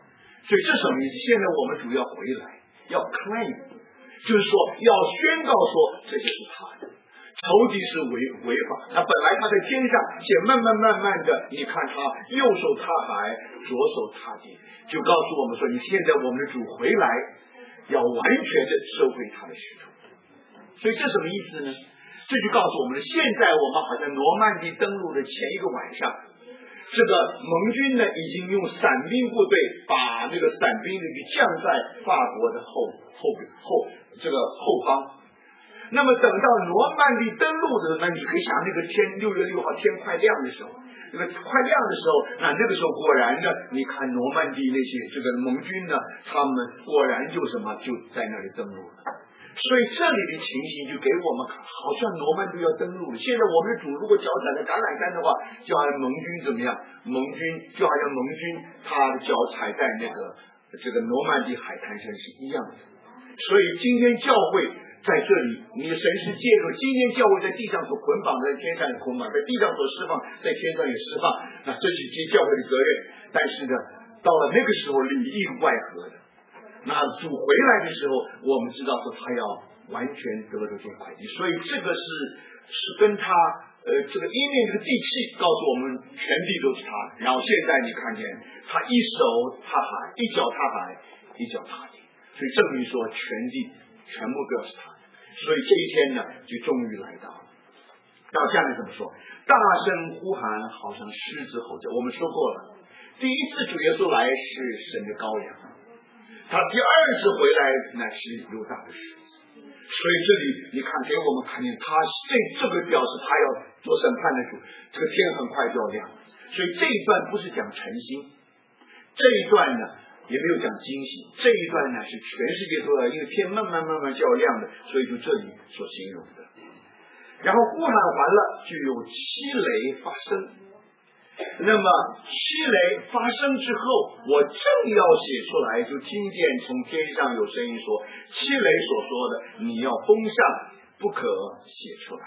所以这什么意思？现在我们主要回来，要 claim， 就是说要宣告说这就是他的。仇敌是违法，他本来他在天上，且慢慢的，你看他右手踏海，左手踏地，就告诉我们说，你现在我们的主回来，要完全的收回他的使徒。所以这什么意思呢？这就告诉我们，现在我们好像诺曼底登陆的前一个晚上，这个盟军呢已经用伞兵部队把那个伞兵呢就降在法国的后方。那么等到诺曼底登陆的时候，那你可以想那个天6月6号天快亮的时候，那个快亮的时候，那个时候果然呢，你看诺曼底那些这个盟军呢，他们果然就就在那里登陆了。所以这里的情形就给我们看，好像诺曼底要登陆了。现在我们的主如果脚踩在橄榄山的话，就好像盟军怎么样？盟军就好像盟军他的脚踩在这个诺曼底海滩上是一样的。所以今天教会在这里，你的神是借助今天教会在地上所捆绑，在天上也捆绑，在地上所释放，在天上也释放。那这是接教会的责任。但是呢，到了那个时候里应外合的。那主回来的时候，我们知道说他要完全得着这块地，所以这个是跟他这个因为这个地气告诉我们全地都是他。然后现在你看见他一手踏海，一脚踏海，一脚踏地，所以证明说全地全部都是他。所以这一天呢，就终于来到了。到下面怎么说？大声呼喊，好像狮子吼叫。我们说过了，第一次主耶稣来是神的羔羊，他第二次回来乃是犹大的狮子。所以这里你看给我们看见他这个表示他要做审判的主，这个天很快就要亮。所以这一段不是讲晨星，这一段呢也没有讲惊喜，这一段呢是全世界都要，因为天慢慢就要亮的，所以就这里所形容的。然后呼喊完了，就有七雷发生。那么七雷发生之后，我正要写出来，就听见从天上有声音说，七雷所说的你要封上，不可写出来。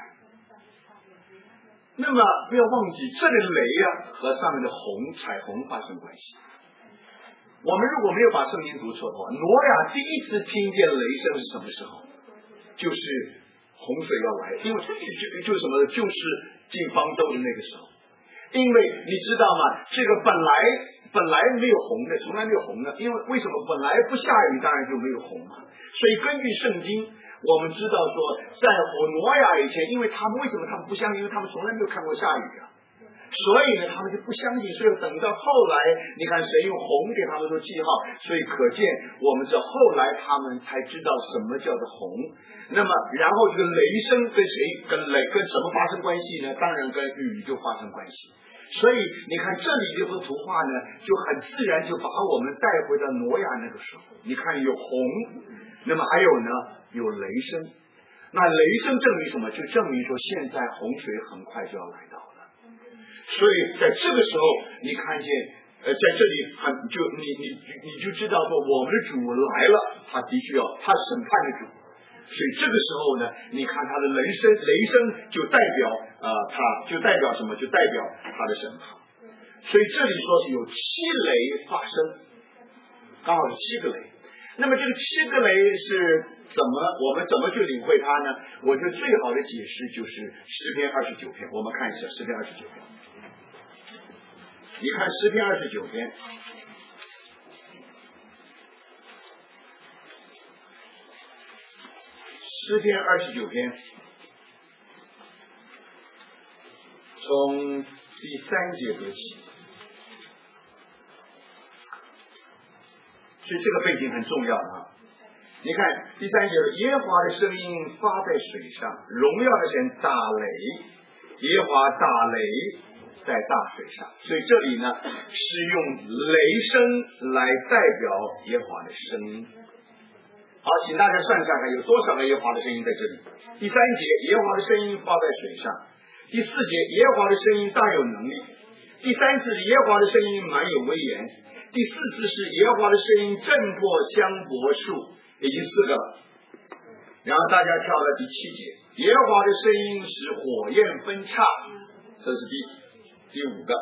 那么不要忘记，这个雷和上面的彩虹发生关系。我们如果没有把圣经读错的话，挪亚第一次听见雷声是什么时候？就是洪水要来，因为就是什么？就是进方舟的那个时候。因为你知道吗？这个本来没有红的，从来没有红的，因为为什么？本来不下雨，当然就没有红嘛。所以根据圣经，我们知道说，在挪亚以前，因为他们为什么他们不相信？因为他们从来没有看过下雨啊。所以呢，他们就不相信。所以等到后来，你看神用红给他们做记号，所以可见我们这后来他们才知道什么叫做红。那么，然后这个雷声跟什么发生关系呢？当然跟雨就发生关系。所以你看这里这幅图画呢，就很自然就把我们带回到挪亚那个时候。你看有红，那么还有呢有雷声。那雷声证明什么？就证明说现在洪水很快就要来到了。所以在这个时候，你看见在这里你就知道说我们的主来了，他的确他审判的主。所以这个时候呢，你看他的雷声就代表他就代表什么？就代表他的审判。所以这里说是有七雷发生，刚好是7个雷。那么这个7个雷是我们怎么去领会它呢？我觉得最好的解释就是诗篇29篇，我们看一下诗篇29篇。你看诗篇29篇。诗篇29篇，从第3节读起。所以这个背景很重要啊！你看第3节，耶和华的声音发在水上，荣耀的神打雷，耶和华打雷在大水上。所以这里呢是用雷声来代表耶和华的声音。好，请大家算一下看有多少个耶和华的声音在这里。第3节，耶和华的声音发在水上。第4节，耶和华的声音大有能力。第3次，耶和华的声音满有威严。第4次是耶和华的声音震破香柏树，已经4个了。然后大家跳到第7节，耶和华的声音使火焰分叉，这是第5个。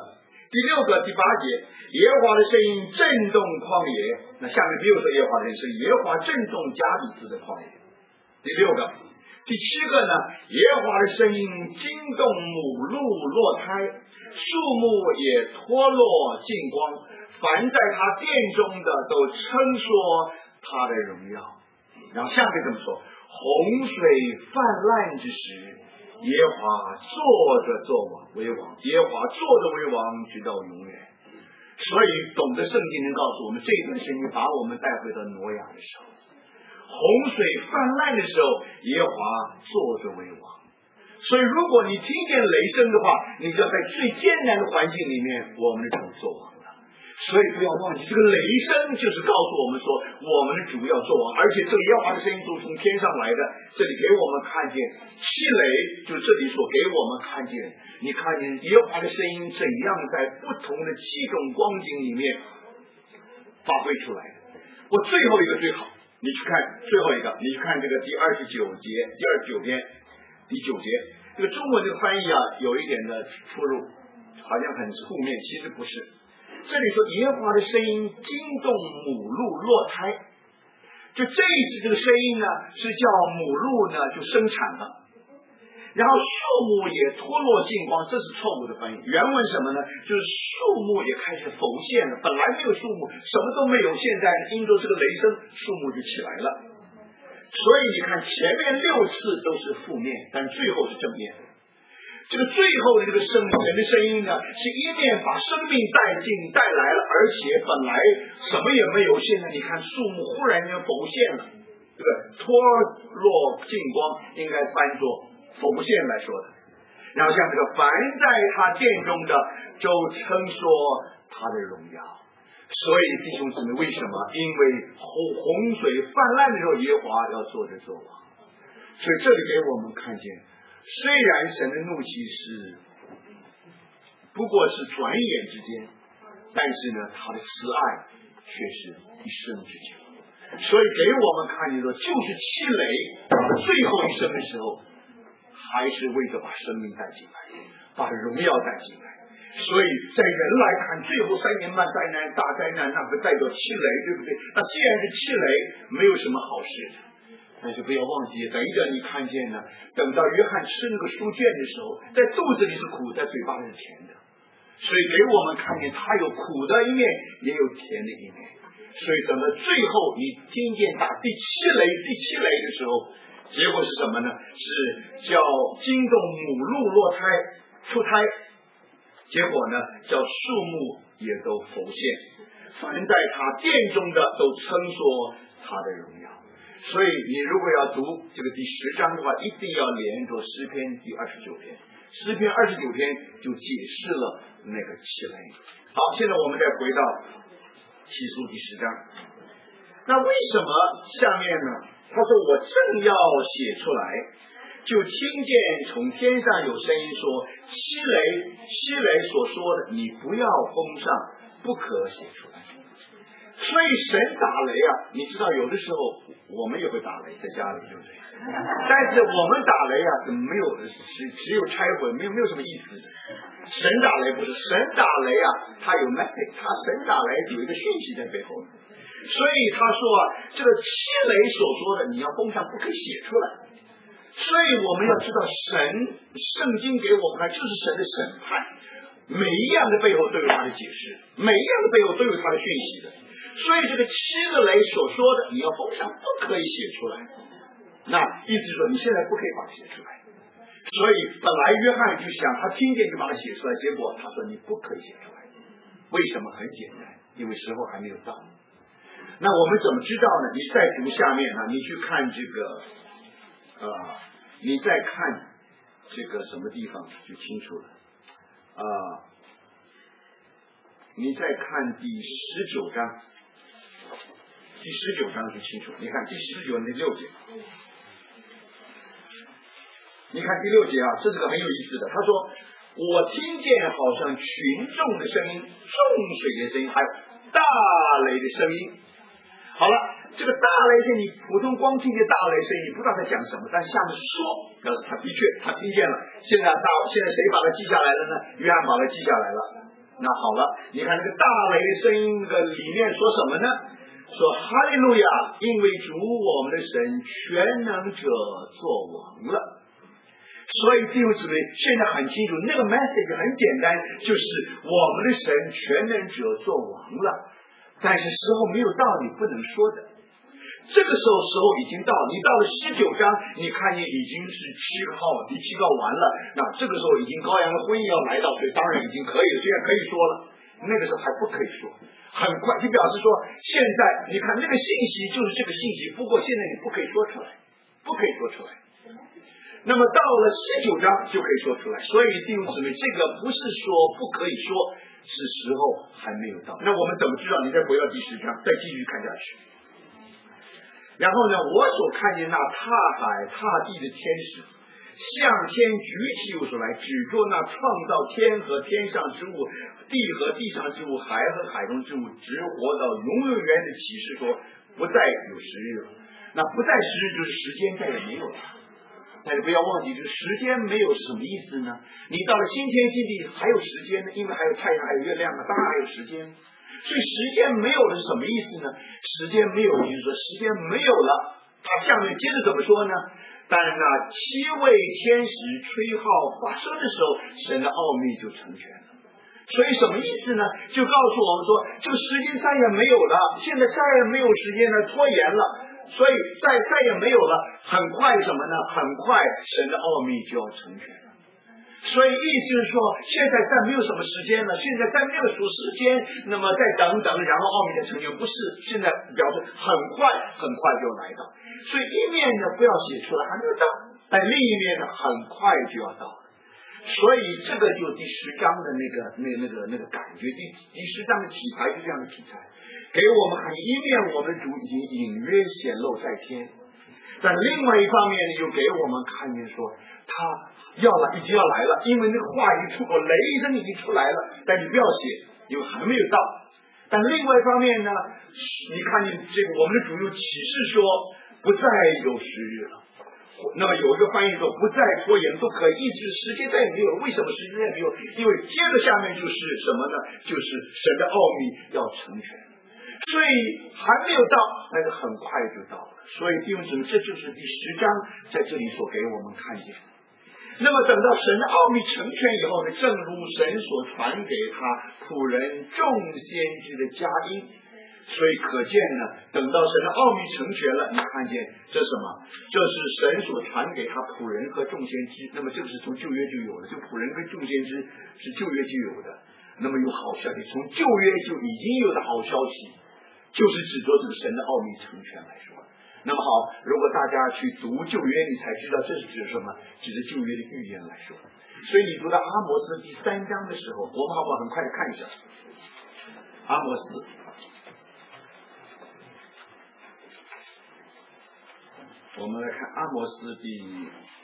第6个第8节，耶和华的声音震动旷野。那下面又说耶和华的声音，耶和华震动加比斯的旷野。第6个，第7个呢，耶和华的声音惊动母鹿落胎，树木也脱落尽光，凡在他殿中的都称说他的荣耀。然后下面这么说，洪水泛滥之时，耶和华坐着为王，耶和华坐着为王，直到永远。所以懂得圣经能告诉我们，这段圣经把我们带回到挪亚的时候，洪水泛滥的时候，耶和华坐着为王。所以如果你听见雷声的话，你就在最艰难的环境里面，我们的主做王了。所以不要忘记，这个雷声就是告诉我们说，我们的主要做王，而且这个耶和华的声音都从天上来的。这里给我们看见气雷，就是这里所给我们看见，你看见耶和华的声音怎样在不同的7种光景里面发挥出来的。我最后一个最好，你去看最后一个，你去看这个第29节，第29篇第9节，这个中文这个翻译有一点的出入，好像很负面，其实不是。这里说耶和华的声音惊动母鹿落胎，就这一次这个声音呢是叫母鹿呢就生产了，然后树木也脱落尽光，这是错误的翻译。原文什么呢？就是树木也开始浮现了，本来没有树木，什么都没有，现在因着这个雷声，树木就起来了。所以你看前面6次都是负面，但最后是正面。这个最后的这个人的声音呢，是一面把生命带来了，而且本来什么也没有，现在你看树木忽然间浮现了，这个脱落尽光应该翻作浮现来说的。然后像这个凡在他殿中的就称说他的荣耀。所以弟兄姊妹，为什么？因为洪水泛滥的时候，耶和华要坐着做王。所以这里给我们看见，虽然神的怒气是不过是转眼之间，但是呢，他的慈爱却是一生之久。所以给我们看见说，就是气雷最后一声的时候，还是为着把生命带进来，把荣耀带进来。所以在人来看，最后3年半灾难大灾难，那不代表气雷，对不对？那既然是气雷，没有什么好事的。但是不要忘记，等一等你看见呢，等到约翰吃那个书卷的时候，在肚子里是苦，在嘴巴里是甜的。所以给我们看见，它有苦的一面，也有甜的一面。所以等到最后你听见打第七雷的时候，结果是什么呢？是叫惊动母鹿落胎出胎，结果呢叫树木也都浮现，凡在他殿中的都称说他的荣耀。所以你如果要读这个第10章的话，一定要连着诗篇第29篇。诗篇29篇就解释了那个气雷。好，现在我们再回到启书第10章。那为什么下面呢？他说我正要写出来，就听见从天上有声音说，西雷所说的你不要封上，不可写出来。所以神打雷你知道有的时候我们也会打雷，在家里对不对？但是我们打雷是没有只有拆毁，没有什么意思的。神打雷不是，神打雷他有 message， 神打雷有一个讯息在背后。所以他说这个七雷所说的你要封上，不可以写出来。所以我们要知道圣经给我们看就是神的审判，每一样的背后都有他的解释，每一样的背后都有他的讯息的。所以这个7个雷所说的你要封上，不可以写出来。那意思说你现在不可以把它写出来。所以本来约翰就想他听见就把它写出来，结果他说你不可以写出来。为什么？很简单，因为时候还没有到。那我们怎么知道呢？你再读下面你去看这个你再看这个什么地方就清楚了。你再看第19章，第19章就清楚。你看第19第6节，你看第6节这是个很有意思的。他说我听见好像群众的声音，众水的声音，还有大雷的声音。好了，这个大雷声你普通光听见大雷声，你不知道他讲什么，但下面说表示他的确他听见了。现在谁把它记下来了呢？约翰把它记下来了。 那好了，你看这个大雷的声音的里面说什么呢？说哈利路亚，因为主我们的神全能者做王了。所以弟兄姊妹，现在很清楚，那个 message 很简单，就是我们的神全能者做王了。但是时候没有到，你不能说的。这个时候已经到，你到了19章，你看见已经是第七号完了，那这个时候已经羔羊的婚姻要来到，所以当然已经可以了，现在可以说了。那个时候还不可以说，很快就表示说，现在你看那个信息就是这个信息，不过现在你不可以说出来，不可以说出来。那么到了19章就可以说出来，所以弟兄姊妹，这个不是说不可以说，是时候还没有到。那我们怎么知道？你再回到第10章，再继续看下去。然后呢，我所看见那踏海踏地的天使，向天举起右手来，指着那创造天和天上之物，地和地上之物，海和海中之物，直活到永永远的启示说，不再有时日了。那不再时日就是时间再也没有了。但是不要忘记，这个时间没有是什么意思呢？你到了新天新地还有时间呢，因为还有太阳还有月亮呢，当然还有时间。所以时间没有了是什么意思呢？时间没有就是说时间没有了，它下面接着怎么说呢？但那7位天使吹号发声的时候，神的奥秘就成全了。所以什么意思呢？就告诉我们说，这个时间再也没有了，现在再也没有时间了，拖延了。所以再也没有了，很快什么呢？很快神的奥秘就要成全了。所以意思是说，现在再没有什么时间了，现在再没有数时间，那么再等等，然后奥秘的成就不是现在表示很快就来到。所以一面呢不要写出来还没有到，但另一面呢很快就要到了。所以这个就第10章的那个感觉，第10章的题材是这样的题材。给我们看一面我们主已经隐约显露在天，但另外一方面呢，又给我们看见说他已经要来了，因为那个话已经出口，雷声已经出来了，但你不要写，因为还没有到。但另外一方面呢，你看见这个我们的主又启示说不再有时日了。那么有一个翻译说不再拖延，不可抑制，时间再也没有了。为什么时间再也没有？因为接着下面就是什么呢？就是神的奥秘要成全。所以还没有到，但是很快就到了。所以弟兄姊妹，这就是第10章在这里所给我们看见。那么等到神的奥秘成全以后呢，正如神所传给他仆人众先知的佳音，所以可见呢，等到神的奥秘成全了，你看见这什么？这是神所传给他仆人和众先知。那么这个是从旧约就有的，就仆人跟众先知是旧约就有的。那么有好消息，从旧约就已经有的好消息。就是指着这个神的奥秘成全来说。那么好，如果大家去读旧约，你才知道这是指什么？指着旧约的预言来说。所以你读到阿摩斯第3章的时候，我们好不好很快的看一下阿摩斯。我们来看阿摩斯第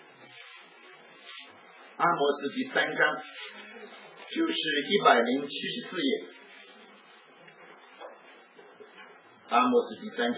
3章，就是174页。阿摩斯第3章，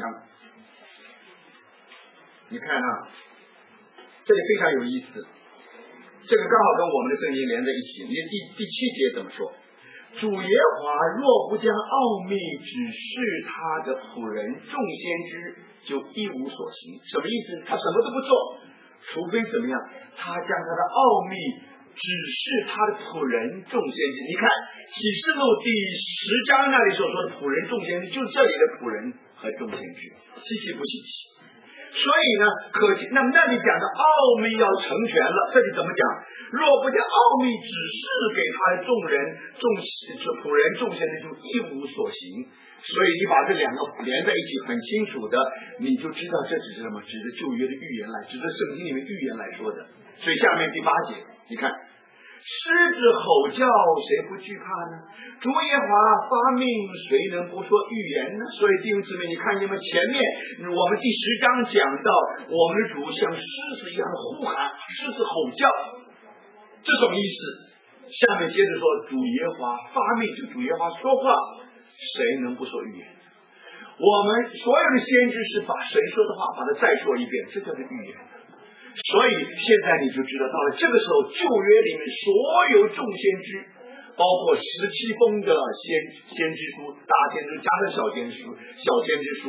你看啊，这里非常有意思，这个刚好跟我们的圣经连在一起。你第7节怎么说？主耶和华若不将奥秘指示他的仆人众先知，就一无所行。什么意思？他什么都不做，除非怎么样？他将他的奥秘指示他的仆人众先知。你看启示录第10章那里所说的仆人众先知，就是这里的仆人和众先知，稀奇不稀奇？所以呢，可见那里讲的奥秘要成全了，这里怎么讲？若不将奥秘指示给他的众人、仆人、众先知，就一无所行。所以你把这两个连在一起，很清楚的，你就知道这只是什么？指着旧约的预言来，指着圣经里面预言来说的。所以下面第8节，你看。狮子吼叫，谁不惧怕呢？主耶和华发命，谁能不说预言呢？所以弟兄姊妹，你看见吗？前面我们第10章讲到，我们的主像狮子一样呼喊，狮子吼叫，这什么意思？下面接着说，主耶和华发命，就主耶和华说话，谁能不说预言？我们所有的先知是把神说的话，把它再说一遍，这叫做预言。所以现在你就知道，到了这个时候，旧约里面所有众先知， 包括17封的先知书，大先知加上小先知书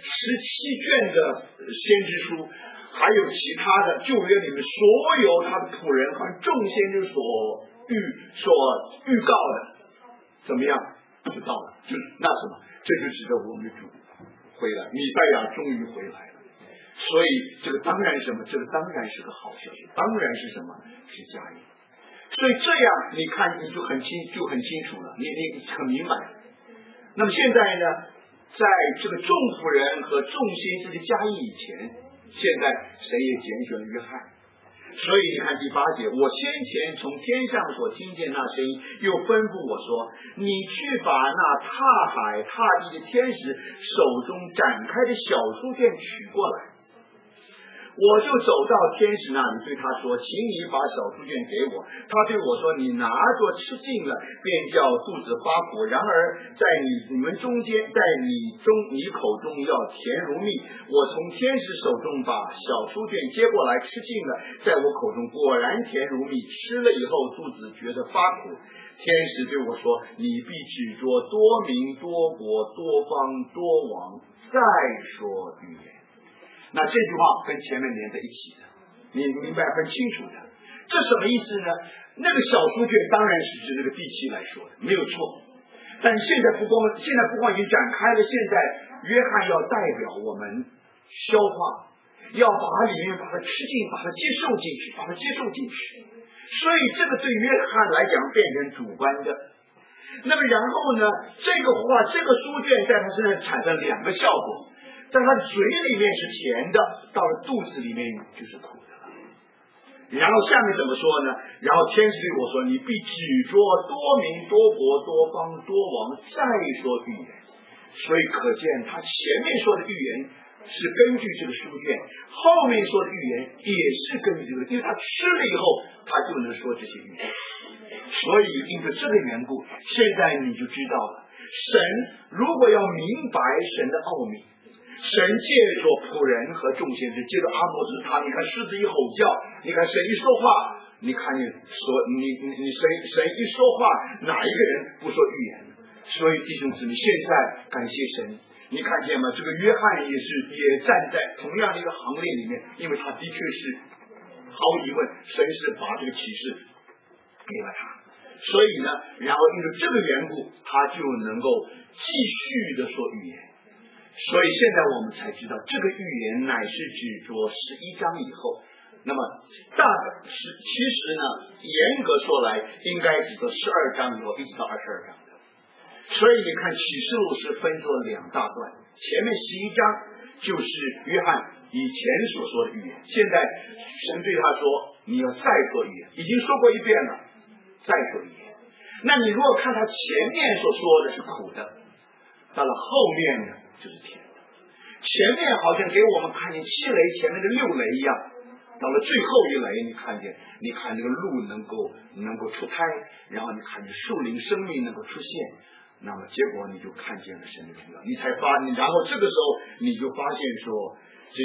，17卷的先知书，还有其他的旧约里面所有他的仆人和众先知所预告的，怎么样知道了？就是那什么，这就指着我们的主回来，弥赛亚终于回来了。所以这个当然什么？这个当然是个好消息，当然是什么？是佳音。所以这样你看你就很清楚了，你很明白。那么现在呢，在这个众仆人和众先知的加议以前，现在神也拣选了约翰。所以你看第8节，我先前从天上所听见那声音，又吩咐我说，你去把那踏海踏地的天使手中展开的小书卷取过来。我就走到天使那里，对他说，请你把小书卷给我。他对我说，你拿着吃尽了，便叫肚子发苦，然而在你们中间，在你口中要甜如蜜。我从天使手中把小书卷接过来，吃尽了，在我口中果然甜如蜜，吃了以后肚子觉得发苦。天使对我说，你必指着多民多国多方多王再说预言。那这句话跟前面连在一起的，你明白很清楚的。这什么意思呢？那个小书卷当然是指那个第7来说的，没有错。但现在不光已经展开了，现在约翰要代表我们消化，要把里面把它吃进，把它接受进去。所以这个对约翰来讲变成主观的。那么然后呢，这个书卷在他身上产生2个效果。在他嘴里面是甜的，到了肚子里面就是苦的了。然后下面怎么说呢？然后天使对我说，你必指着多民多国多方多王再说预言。所以可见他前面说的预言是根据这个书卷，后面说的预言也是根据这个，因为他吃了以后他就能说这些预言。所以因着这个缘故，现在你就知道了，神如果要明白神的奥秘，神借着仆人和众先知，借着阿摩斯他，你看狮子一吼叫，你看神一说话，你看你神一说话，哪一个人不说预言呢？所以弟兄姊妹，现在感谢神，你看见吗？这个约翰也站在同样的一个行列里面，因为他的确是毫无疑问，神是把这个启示给了他，所以呢，然后因为这个缘故，他就能够继续的说预言。所以现在我们才知道，这个预言乃是指着11章以后。那么其实呢，严格说来，应该指着12章以后一直到22章的。所以你看，启示录是分作2大段，前面11章就是约翰以前所说的预言，现在神对他说，你要再说预言，已经说过一遍了，再说预言。那你如果看他前面所说的是苦的，到了后面呢就是甜的。前面好像给我们看见7雷前面的6雷一样，到了最后一雷，你看这个路能够出胎，然后你看见树林生命能够出现，那么结果你就看见了神的荣耀，然后这个时候你就发现说这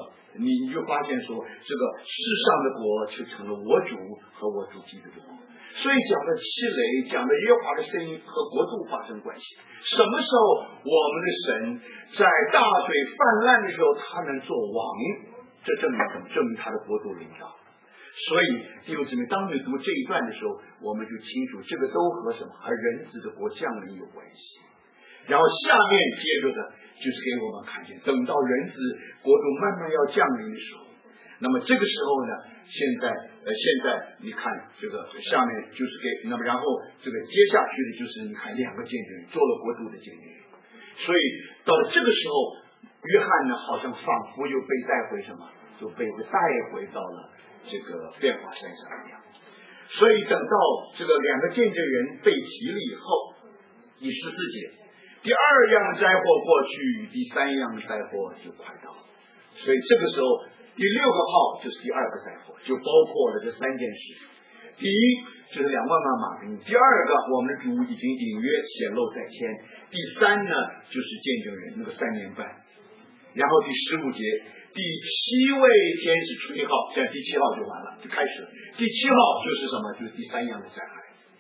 个世上的国就成了我主和我主基督的国。所以讲的7雷，讲的耶和华的声音和国度发生关系。什么时候我们的神在大水泛滥的时候，他能做王？这证明什么？证明他的国度领导。所以弟兄姊妹，当你读这一段的时候，我们就清楚这个都和什么？和人子的国降临有关系。然后下面接着的就是给我们看见，等到人子国度慢慢要降临的时候，那么这个时候呢，现在你看这个下面就是那么然后这个接下去的就是你看2个见证人做了国度的见证人。所以到了这个时候，约翰呢好像仿佛又被带回什么，就被带回到了这个变化山上一样。所以等到这个2个见证人被提了以后，第14节，第2样灾祸过去，第3样灾祸就快到了。所以这个时候第6个号就是第2个灾祸，就包括了这3件事。第一就是2万万马兵，第2个我们的主已经隐约显露在前，第3呢就是见证人那个3年半。然后第15节，第7位天使吹号，现在第7号就完了，就开始了。第7号就是什么？就是第3样的灾害。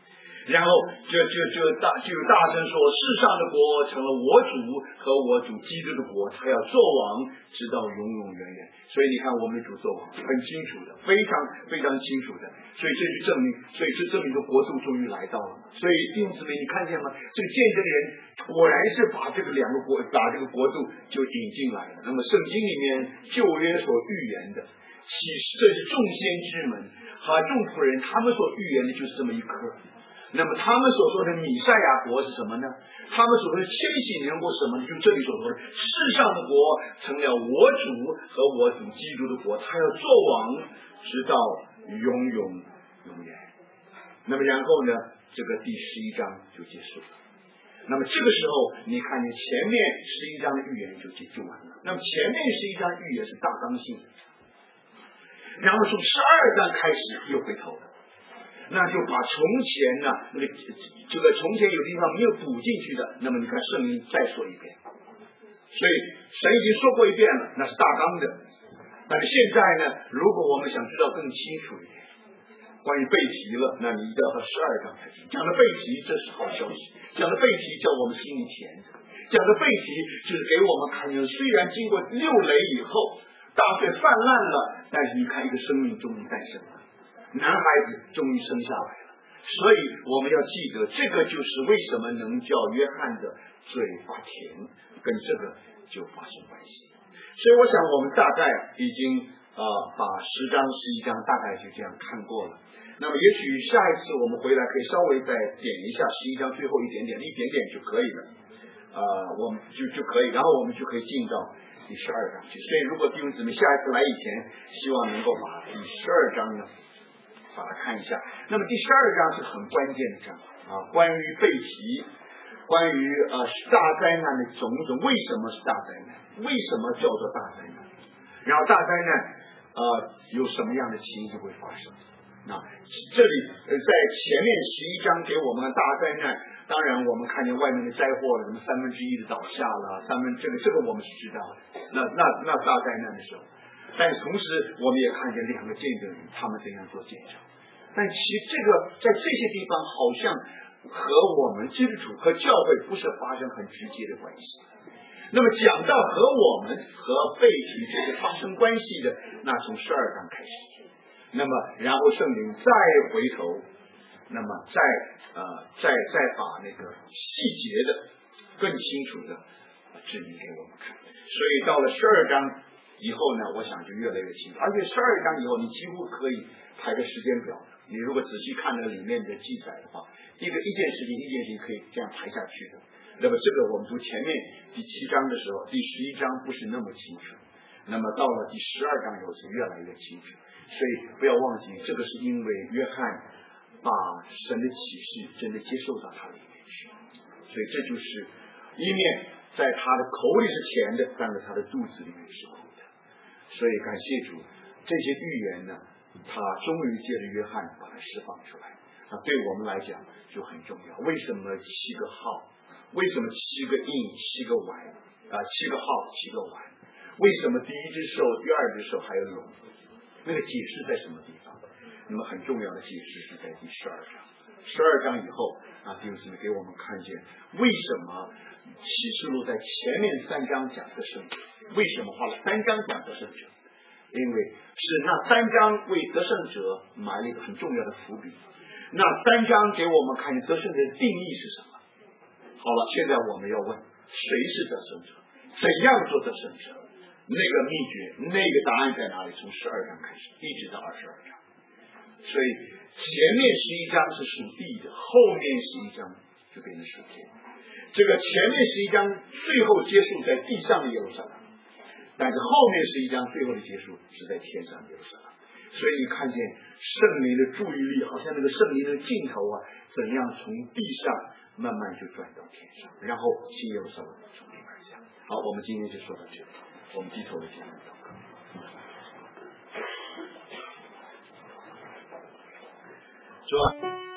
然后就有大声说，世上的国成了我主和我主基督的国，他要做王，直到永永远远。所以你看，我们的主做王很清楚的，非常非常清楚的。所以这就证明，这国度终于来到了。所以弟兄姊妹，你看见吗？这个见证的人果然是把这个国度就引进来了。那么圣经里面旧约所预言的，这是众先知们和众仆人他们所预言的就是这么一颗。那么他们所说的弥赛亚国是什么呢？他们所说的千禧年国是什么呢？就这里所说的世上的国成了我主和我主基督的国，他要做王直到永远。那么然后呢，这个第11章就结束了。那么这个时候你看见前面11章的预言就完了。那么前面11章预言是大纲性的，然后从12章开始又回头了。那就把从前呢，这个从前有地方没有补进去的，那么你看圣经再说一遍。所以神已经说过一遍了，那是大纲的。但是现在呢，如果我们想知道更清楚一点，关于背题了，那你一定要到12章才行。讲的背题这是好消息，讲的背题叫我们心里甜的，讲的背题就是给我们看见，虽然经过6雷以后，大水泛滥了，但是你看一个生命终于诞生了。男孩子终于生下来了，所以我们要记得，这个就是为什么能叫约翰的嘴发甜，跟这个就发生关系。所以我想我们大概已经把10章11章大概就这样看过了。那么也许下一次我们回来可以稍微再点一下11章最后一点点就可以了，我们就可以，然后我们就可以进到第12章去。所以如果弟兄姊妹下一次来以前，希望能够把第12章呢把它看一下。那么第12章是很关键的章关于背题，关于大灾难的种种，为什么是大灾难？为什么叫做大灾难？然后大灾难有什么样的情形会发生？那这里在前面11章给我们大灾难，当然我们看见外面的灾祸了，什么1/3的倒下了，这个我们是知道的。那大灾难的时候。但是同时我们也看见2个见证人他们怎样做见证，但其实这个在这些地方好像和我们基督徒和教会不是发生很直接的关系。那么讲到和我们和背题这个发生关系的，那从12章开始，那么然后圣灵再回头，那么再把那个细节的更清楚的指明给我们看。所以到了12章以后呢，我想就越来越清楚，而且12章以后你几乎可以排个时间表的。你如果仔细看那里面的记载的话，一件事情可以这样排下去的。那么这个我们读前面第7章的时候，第11章不是那么清楚，那么到了第12章以后是越来越清楚。所以不要忘记，这个是因为约翰把神的启示真的接受到他里面去，所以这就是一面在他的口里是甜的，但是他的肚子里面是苦的。所以感谢主，这些预言呢，他终于借着约翰把它释放出来。那对我们来讲就很重要。为什么7个号？为什么7个印7个碗7个号7个碗？为什么第一只兽第二只兽还有龙？那个解释在什么地方？那么很重要的解释是在第12章。12章以后弟兄姊妹给我们看见为什么启示录在前面3章讲得胜者，为什么花了3章讲得胜者？因为是那3章为得胜者埋了一个很重要的伏笔。那3章给我们看见得胜者的定义是什么？好了，现在我们要问，谁是得胜者？怎样做得胜者？那个秘诀，那个答案在哪里？从12章开始，一直到22章。所以前面11章是属地的，后面11章就变成属天。这个前面11章最后结束在地上的耶路撒冷，但是后面11章最后的结束是在天上的耶路撒冷。所以你看见圣灵的注意力，好像那个圣灵的镜头怎样从地上慢慢就转到天上，然后新耶路撒冷从天而下。好，我们今天就说到这里，我们低头的简单祷告。主啊。